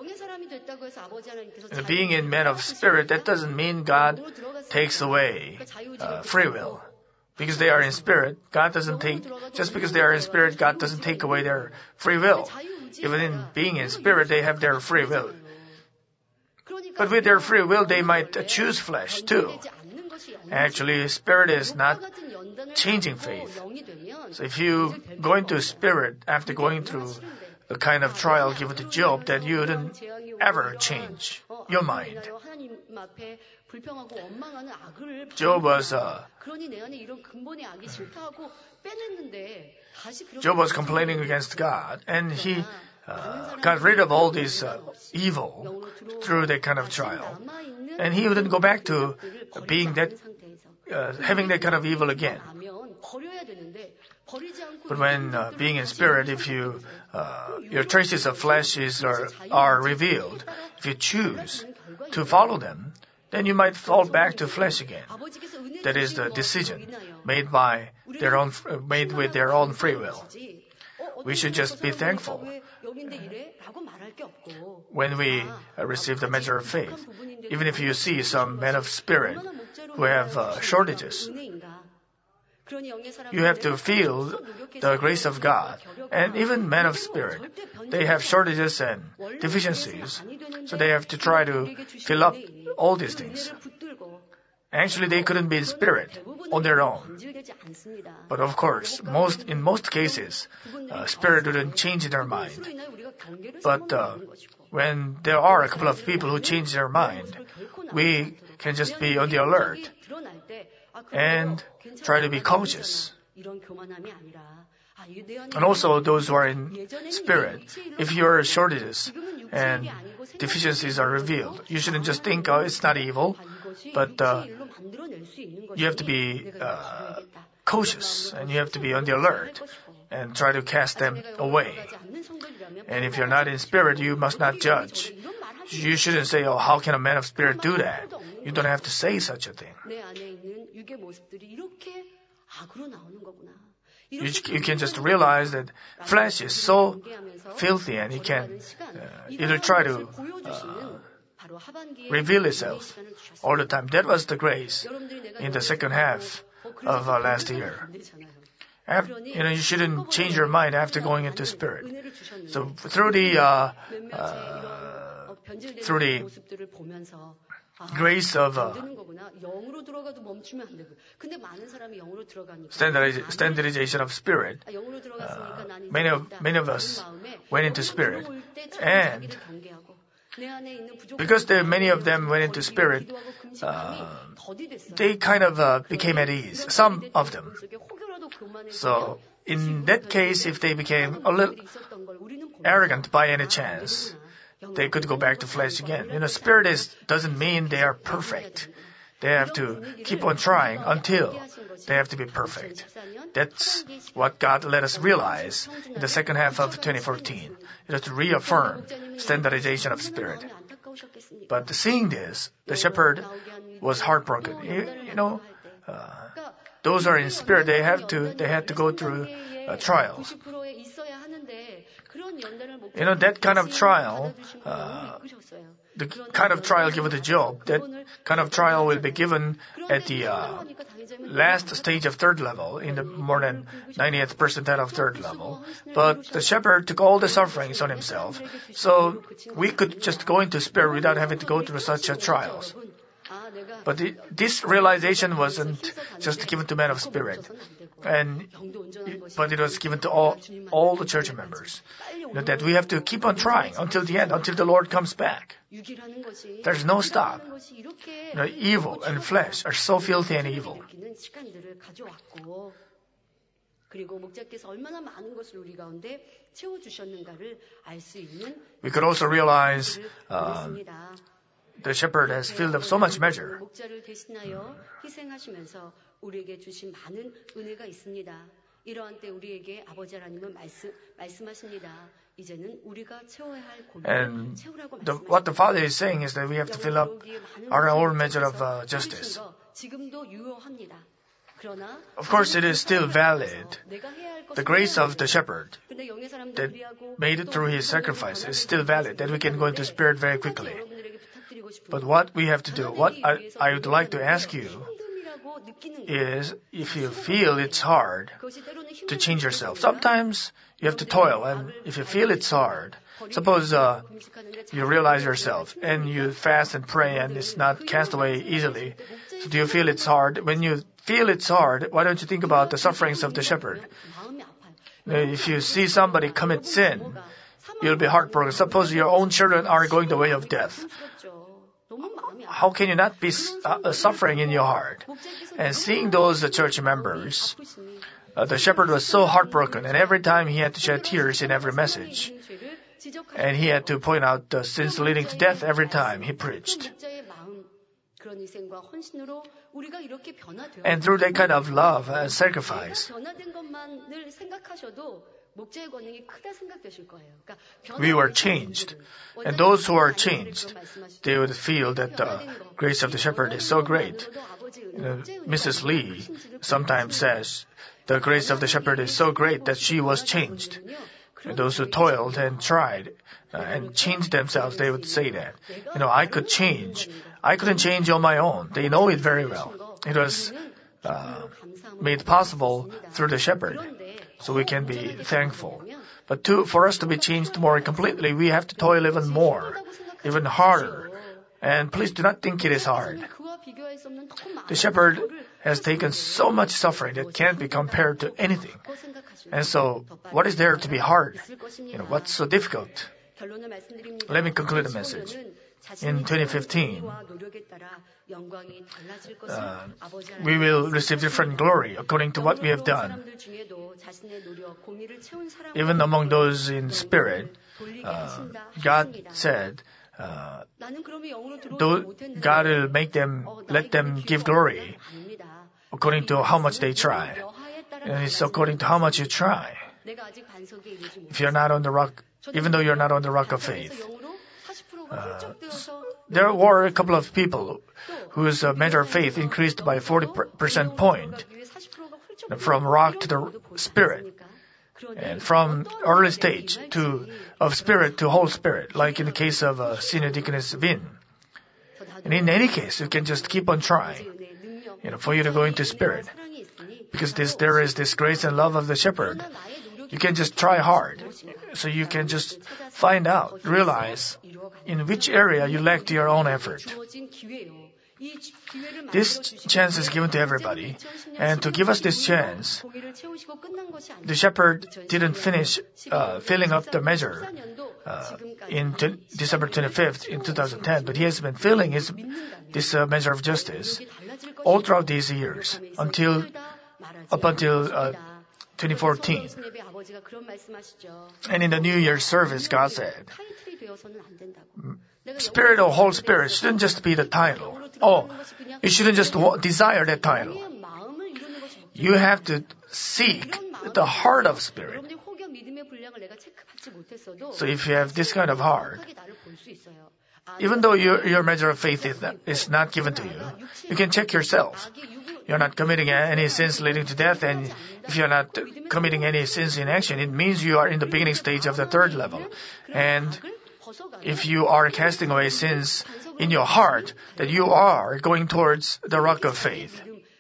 S2: And being in men of spirit, that doesn't mean God takes away uh, free will. Because they are in spirit, God doesn't take, just because they are in spirit, God doesn't take away their free will. Even in being in spirit, they have their free will. But with their free will, they might uh, choose flesh too. Actually, spirit is not changing faith. So if you go into spirit after going through the kind of trial given to Job, that you wouldn't ever change your mind. Job was uh, Job was complaining against God, and he uh, got rid of all this uh, evil through that kind of trial, and he wouldn't go back to being that, uh, having that kind of evil again. But when uh, being in spirit, if you uh, your traces of flesh is are, are revealed, if you choose to follow them, then you might fall back to flesh again. That is the decision made by their own, made with their own free will. We should just be thankful when we uh, receive the measure of faith. Even if you see some men of spirit who have uh, shortages, you have to feel the grace of God. And even men of spirit, they have shortages and deficiencies, so they have to try to fill up all these things. Actually, they couldn't be in spirit on their own. But of course, most in most cases, uh, spirit wouldn't change their mind. But uh, when there are a couple of people who change their mind, we can just be on the alert and try to be cautious. And also those who are in spirit, if your shortages and deficiencies are revealed, you shouldn't just think, oh, it's not evil, but uh, you have to be uh, cautious and you have to be on the alert and try to cast them away. And if you're not in spirit, you must not judge. You shouldn't say, oh, how can a man of spirit do that? You don't have to say such a thing. You, you can just realize that flesh is so filthy and it can uh, either try to uh, reveal itself all the time. That was the grace in the second half of uh, last year. After, you know, you shouldn't change your mind after going into spirit. So through the uh, uh, through the grace of uh, standardiz- standardization of spirit. Uh, many of many of us went into spirit, and because there, many of them went into spirit, uh, they kind of uh, became at ease. Some of them. So in that case, if they became a little arrogant by any chance, they could go back to flesh again. You know, spirit is, doesn't mean they are perfect. They have to keep on trying until they have to be perfect. That's what God let us realize in the second half of twenty fourteen. It is to reaffirm standardization of spirit. But seeing this, the shepherd was heartbroken. You, you know, uh, those are in spirit. They have to. They had to go through uh, trials. You know, that kind of trial, uh, the kind of trial given to Job, that kind of trial will be given at the uh, last stage of third level, in the more than ninetieth percentile of third level. But the shepherd took all the sufferings on himself, so we could just go into spirit without having to go through such uh, trials. But the, this realization wasn't just given to men of spirit, and but it was given to all all the church members. You know, that we have to keep on trying until the end, until the Lord comes back. There's no stop. You know, evil and flesh are so filthy and evil. We could also realize uh, the shepherd has filled up so much measure. And the, what the Father is saying is that we have to fill up our own measure of uh, justice. Of course, it is still valid. The grace of the shepherd that made it through his sacrifice is still valid, that we can go into spirit very quickly. But what we have to do, what I, I would like to ask you is, if you feel it's hard to change yourself, sometimes you have to toil, and if you feel it's hard, suppose uh, you realize yourself and you fast and pray and it's not cast away easily. So do you feel it's hard? When you feel it's hard, why don't you think about the sufferings of the shepherd? If you see somebody commit sin, you'll be heartbroken. Suppose your own children are going the way of death. How can you not be uh, suffering in your heart? And seeing those uh, church members, uh, the shepherd was so heartbroken, and every time he had to shed tears in every message. And he had to point out the sins leading to death every time he preached. And through that kind of love and sacrifice, we were changed. And those who are changed, they would feel that the grace of the shepherd is so great. Uh, Missus Lee sometimes says, the grace of the shepherd is so great that she was changed. And those who toiled and tried uh, and changed themselves, they would say that. You know, I could change. I couldn't change on my own. They know it very well. It was uh, made possible through the shepherd. So we can be thankful. But to, for us to be changed more completely, we have to toil even more, even harder. And please do not think it is hard. The shepherd has taken so much suffering that can't be compared to anything. And so, what is there to be hard? You know, what's so difficult? Let me conclude the message. In twenty fifteen, uh, we will receive different glory according to what we have done. Even among those in spirit, uh, God said, uh, God will make them, let them give glory according to how much they try. And it's according to how much you try. If you're not on the rock, even though you're not on the rock of faith. Uh, there were a couple of people whose uh, measure of faith increased by forty percent point from rock to the spirit, and from early stage to of spirit to whole spirit, like in the case of uh, Senior Deaconess Vin. And in any case, you can just keep on trying, you know, for you to go into spirit, because this, there is this grace and love of the shepherd. You can just try hard. So you can just find out, realize in which area you lacked your own effort. This chance is given to everybody. And to give us this chance, the shepherd didn't finish uh, filling up the measure uh, in t- December twenty-fifth in two thousand ten, but he has been filling his, this uh, measure of justice all throughout these years until up until uh, twenty fourteen. And in the New Year's service, God said, Spirit or Holy Spirit shouldn't just be the title. Oh, you shouldn't just desire that title. You have to seek the heart of Spirit. So if you have this kind of heart, even though your, your measure of faith is not, is not given to you, you can check yourself. You're not committing any sins leading to death, and if you're not committing any sins in action, it means you are in the beginning stage of the third level. And if you are casting away sins in your heart, that you are going towards the rock of faith.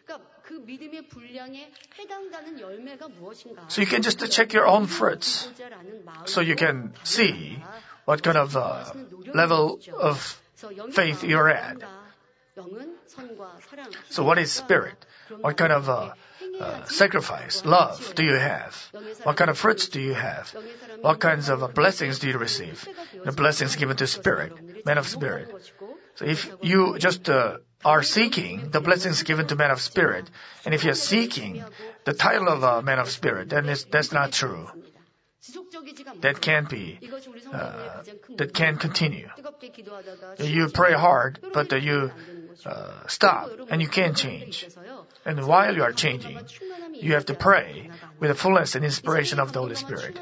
S2: So you can just check your own fruits, so you can see what kind of uh, level of faith you're at. So what is spirit? What kind of uh, uh, sacrifice, love do you have? What kind of fruits do you have? What kinds of uh, blessings do you receive? The blessings given to spirit, man of spirit. So if you just uh, are seeking the blessings given to man of spirit, and if you're seeking the title of a man of spirit, then it's, that's not true. That can't be, uh, that can't continue. You pray hard, but uh, you uh, stop, and you can't change. And while you are changing, you have to pray with the fullness and inspiration of the Holy Spirit.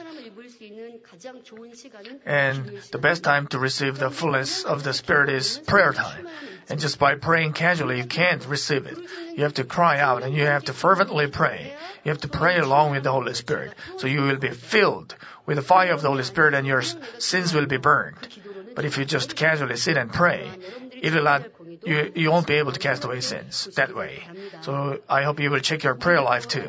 S2: And the best time to receive the fullness of the Spirit is prayer time. And just by praying casually, you can't receive it. You have to cry out, and you have to fervently pray. You have to pray along with the Holy Spirit. So you will be filled with the fire of the Holy Spirit, and your sins will be burned. But if you just casually sit and pray, it will not, you, you won't be able to cast away sins that way. So I hope you will check your prayer life too.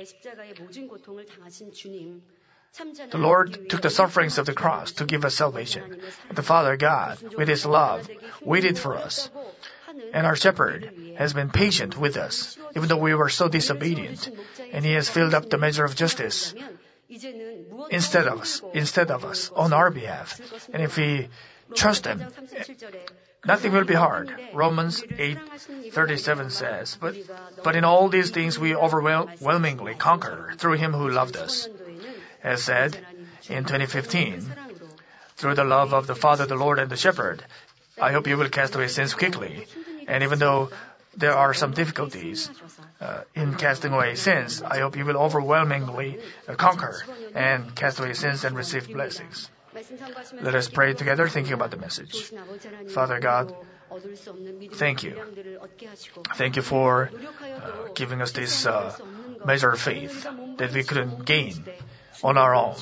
S2: The Lord took the sufferings of the cross to give us salvation. The Father God, with His love, waited for us. And our shepherd has been patient with us, even though we were so disobedient. And He has filled up the measure of justice instead of us, instead of us, on our behalf. And if we trust Him, nothing will be hard. Romans eight thirty-seven says, but, but in all these things we overwhelmingly conquer through Him who loved us. As said in twenty fifteen, through the love of the Father, the Lord, and the Shepherd, I hope you will cast away sins quickly. And even though there are some difficulties uh, in casting away sins, I hope you will overwhelmingly uh, conquer and cast away sins and receive blessings. Let us pray together, thinking about the message. Father God, thank you. Thank you for uh, giving us this uh, measure of faith that we couldn't gain on our own.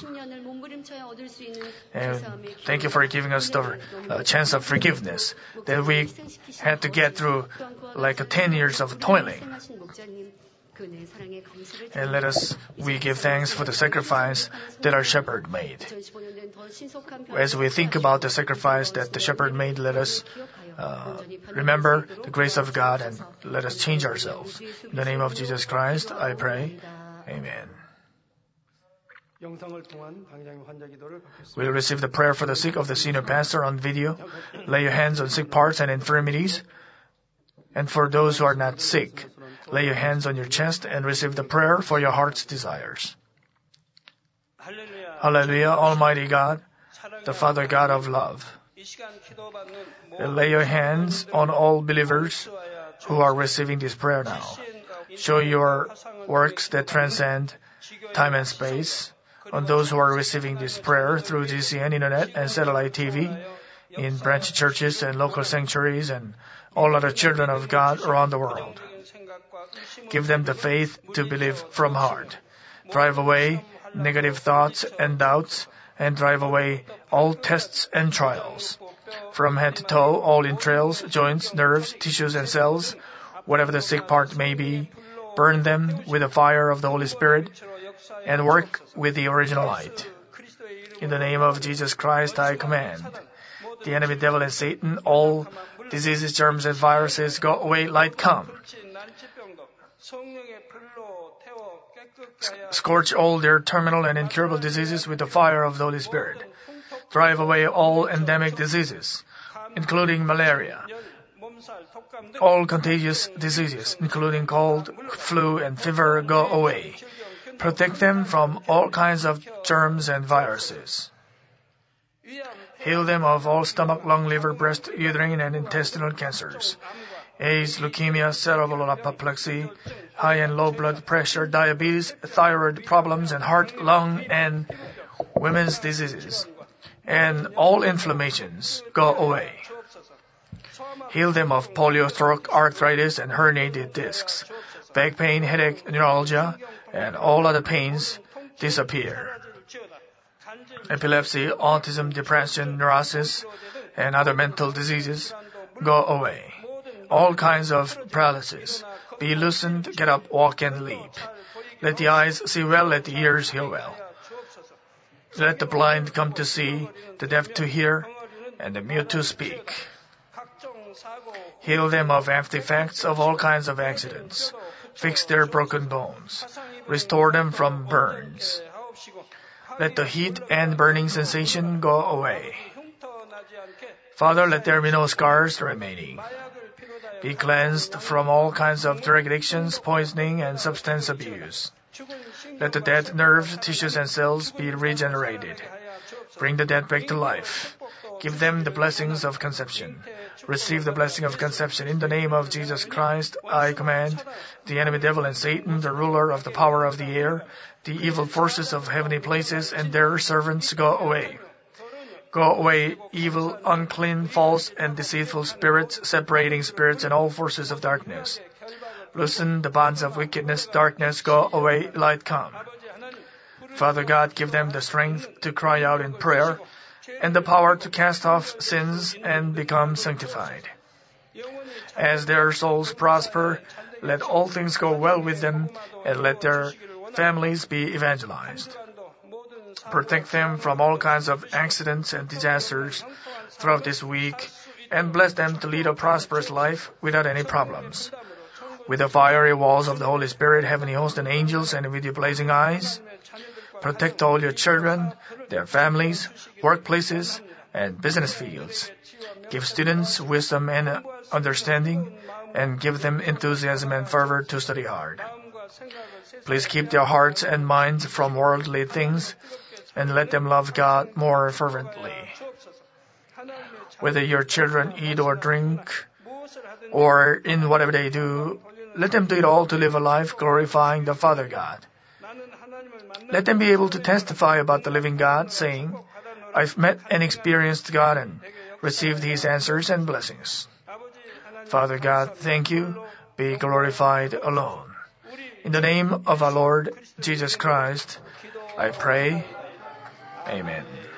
S2: And thank you for giving us the uh, chance of forgiveness that we had to get through like uh, ten years of toiling. And let us, we give thanks for the sacrifice that our shepherd made. As we think about the sacrifice that the shepherd made, let us uh, remember the grace of God and let us change ourselves. In the name of Jesus Christ, I pray. Amen. We'll receive the prayer for the sick of the senior pastor on video. Lay your hands on sick parts and infirmities. And for those who are not sick, lay your hands on your chest and receive the prayer for your heart's desires. Hallelujah, Almighty God, the Father God of love. Lay your hands on all believers who are receiving this prayer now. Show your works that transcend time and space on those who are receiving this prayer through G C N, Internet, and satellite T V, in branch churches and local sanctuaries and all other children of God around the world. Give them the faith to believe from heart. Drive away negative thoughts and doubts, and drive away all tests and trials. From head to toe, all entrails, joints, nerves, tissues, and cells, whatever the sick part may be, burn them with the fire of the Holy Spirit, and work with the original light. In the name of Jesus Christ, I command the enemy devil and Satan, all diseases, germs, and viruses, go away, light come. Scorch all their terminal and incurable diseases with the fire of the Holy Spirit. Drive away all endemic diseases, including malaria. All contagious diseases, including cold, flu, and fever, go away. Protect them from all kinds of germs and viruses. Heal them of all stomach, lung, liver, breast, uterine, and intestinal cancers. AIDS, leukemia, cerebral apoplexy, high and low blood pressure, diabetes, thyroid problems, and heart, lung, and women's diseases. And all inflammations go away. Heal them of polio, stroke, arthritis, and herniated discs. Back pain, headache, neuralgia, and all other pains disappear. Epilepsy, autism, depression, neurosis, and other mental diseases go away. All kinds of paralysis be loosened, get up, walk, and leap. Let the eyes see well, let the ears hear well. Let the blind come to see, the deaf to hear, and the mute to speak. Heal them of artifacts of all kinds of accidents. Fix their broken bones. Restore them from burns. Let the heat and burning sensation go away. Father, let there be no scars remaining. Be cleansed from all kinds of drug addictions, poisoning, and substance abuse. Let the dead nerves, tissues, and cells be regenerated. Bring the dead back to life. Give them the blessings of conception. Receive the blessing of conception. In the name of Jesus Christ, I command the enemy devil and Satan, the ruler of the power of the air, the evil forces of heavenly places, and their servants go away. Go away, evil, unclean, false, and deceitful spirits, separating spirits and all forces of darkness. Loosen the bonds of wickedness, darkness, go away, light come. Father God, give them the strength to cry out in prayer, and the power to cast off sins and become sanctified. As their souls prosper, let all things go well with them, and let their families be evangelized. Protect them from all kinds of accidents and disasters throughout this week, and bless them to lead a prosperous life without any problems. With the fiery walls of the Holy Spirit, heavenly hosts, and angels, and with your blazing eyes, protect all your children, their families, workplaces, and business fields. Give students wisdom and understanding, and give them enthusiasm and fervor to study hard. Please keep their hearts and minds from worldly things, and let them love God more fervently. Whether your children eat or drink, or in whatever they do, let them do it all to live a life glorifying the Father God. Let them be able to testify about the living God, saying, I've met and experienced God and received His answers and blessings. Father God, thank you. Be glorified alone. In the name of our Lord Jesus Christ, I pray. Amen.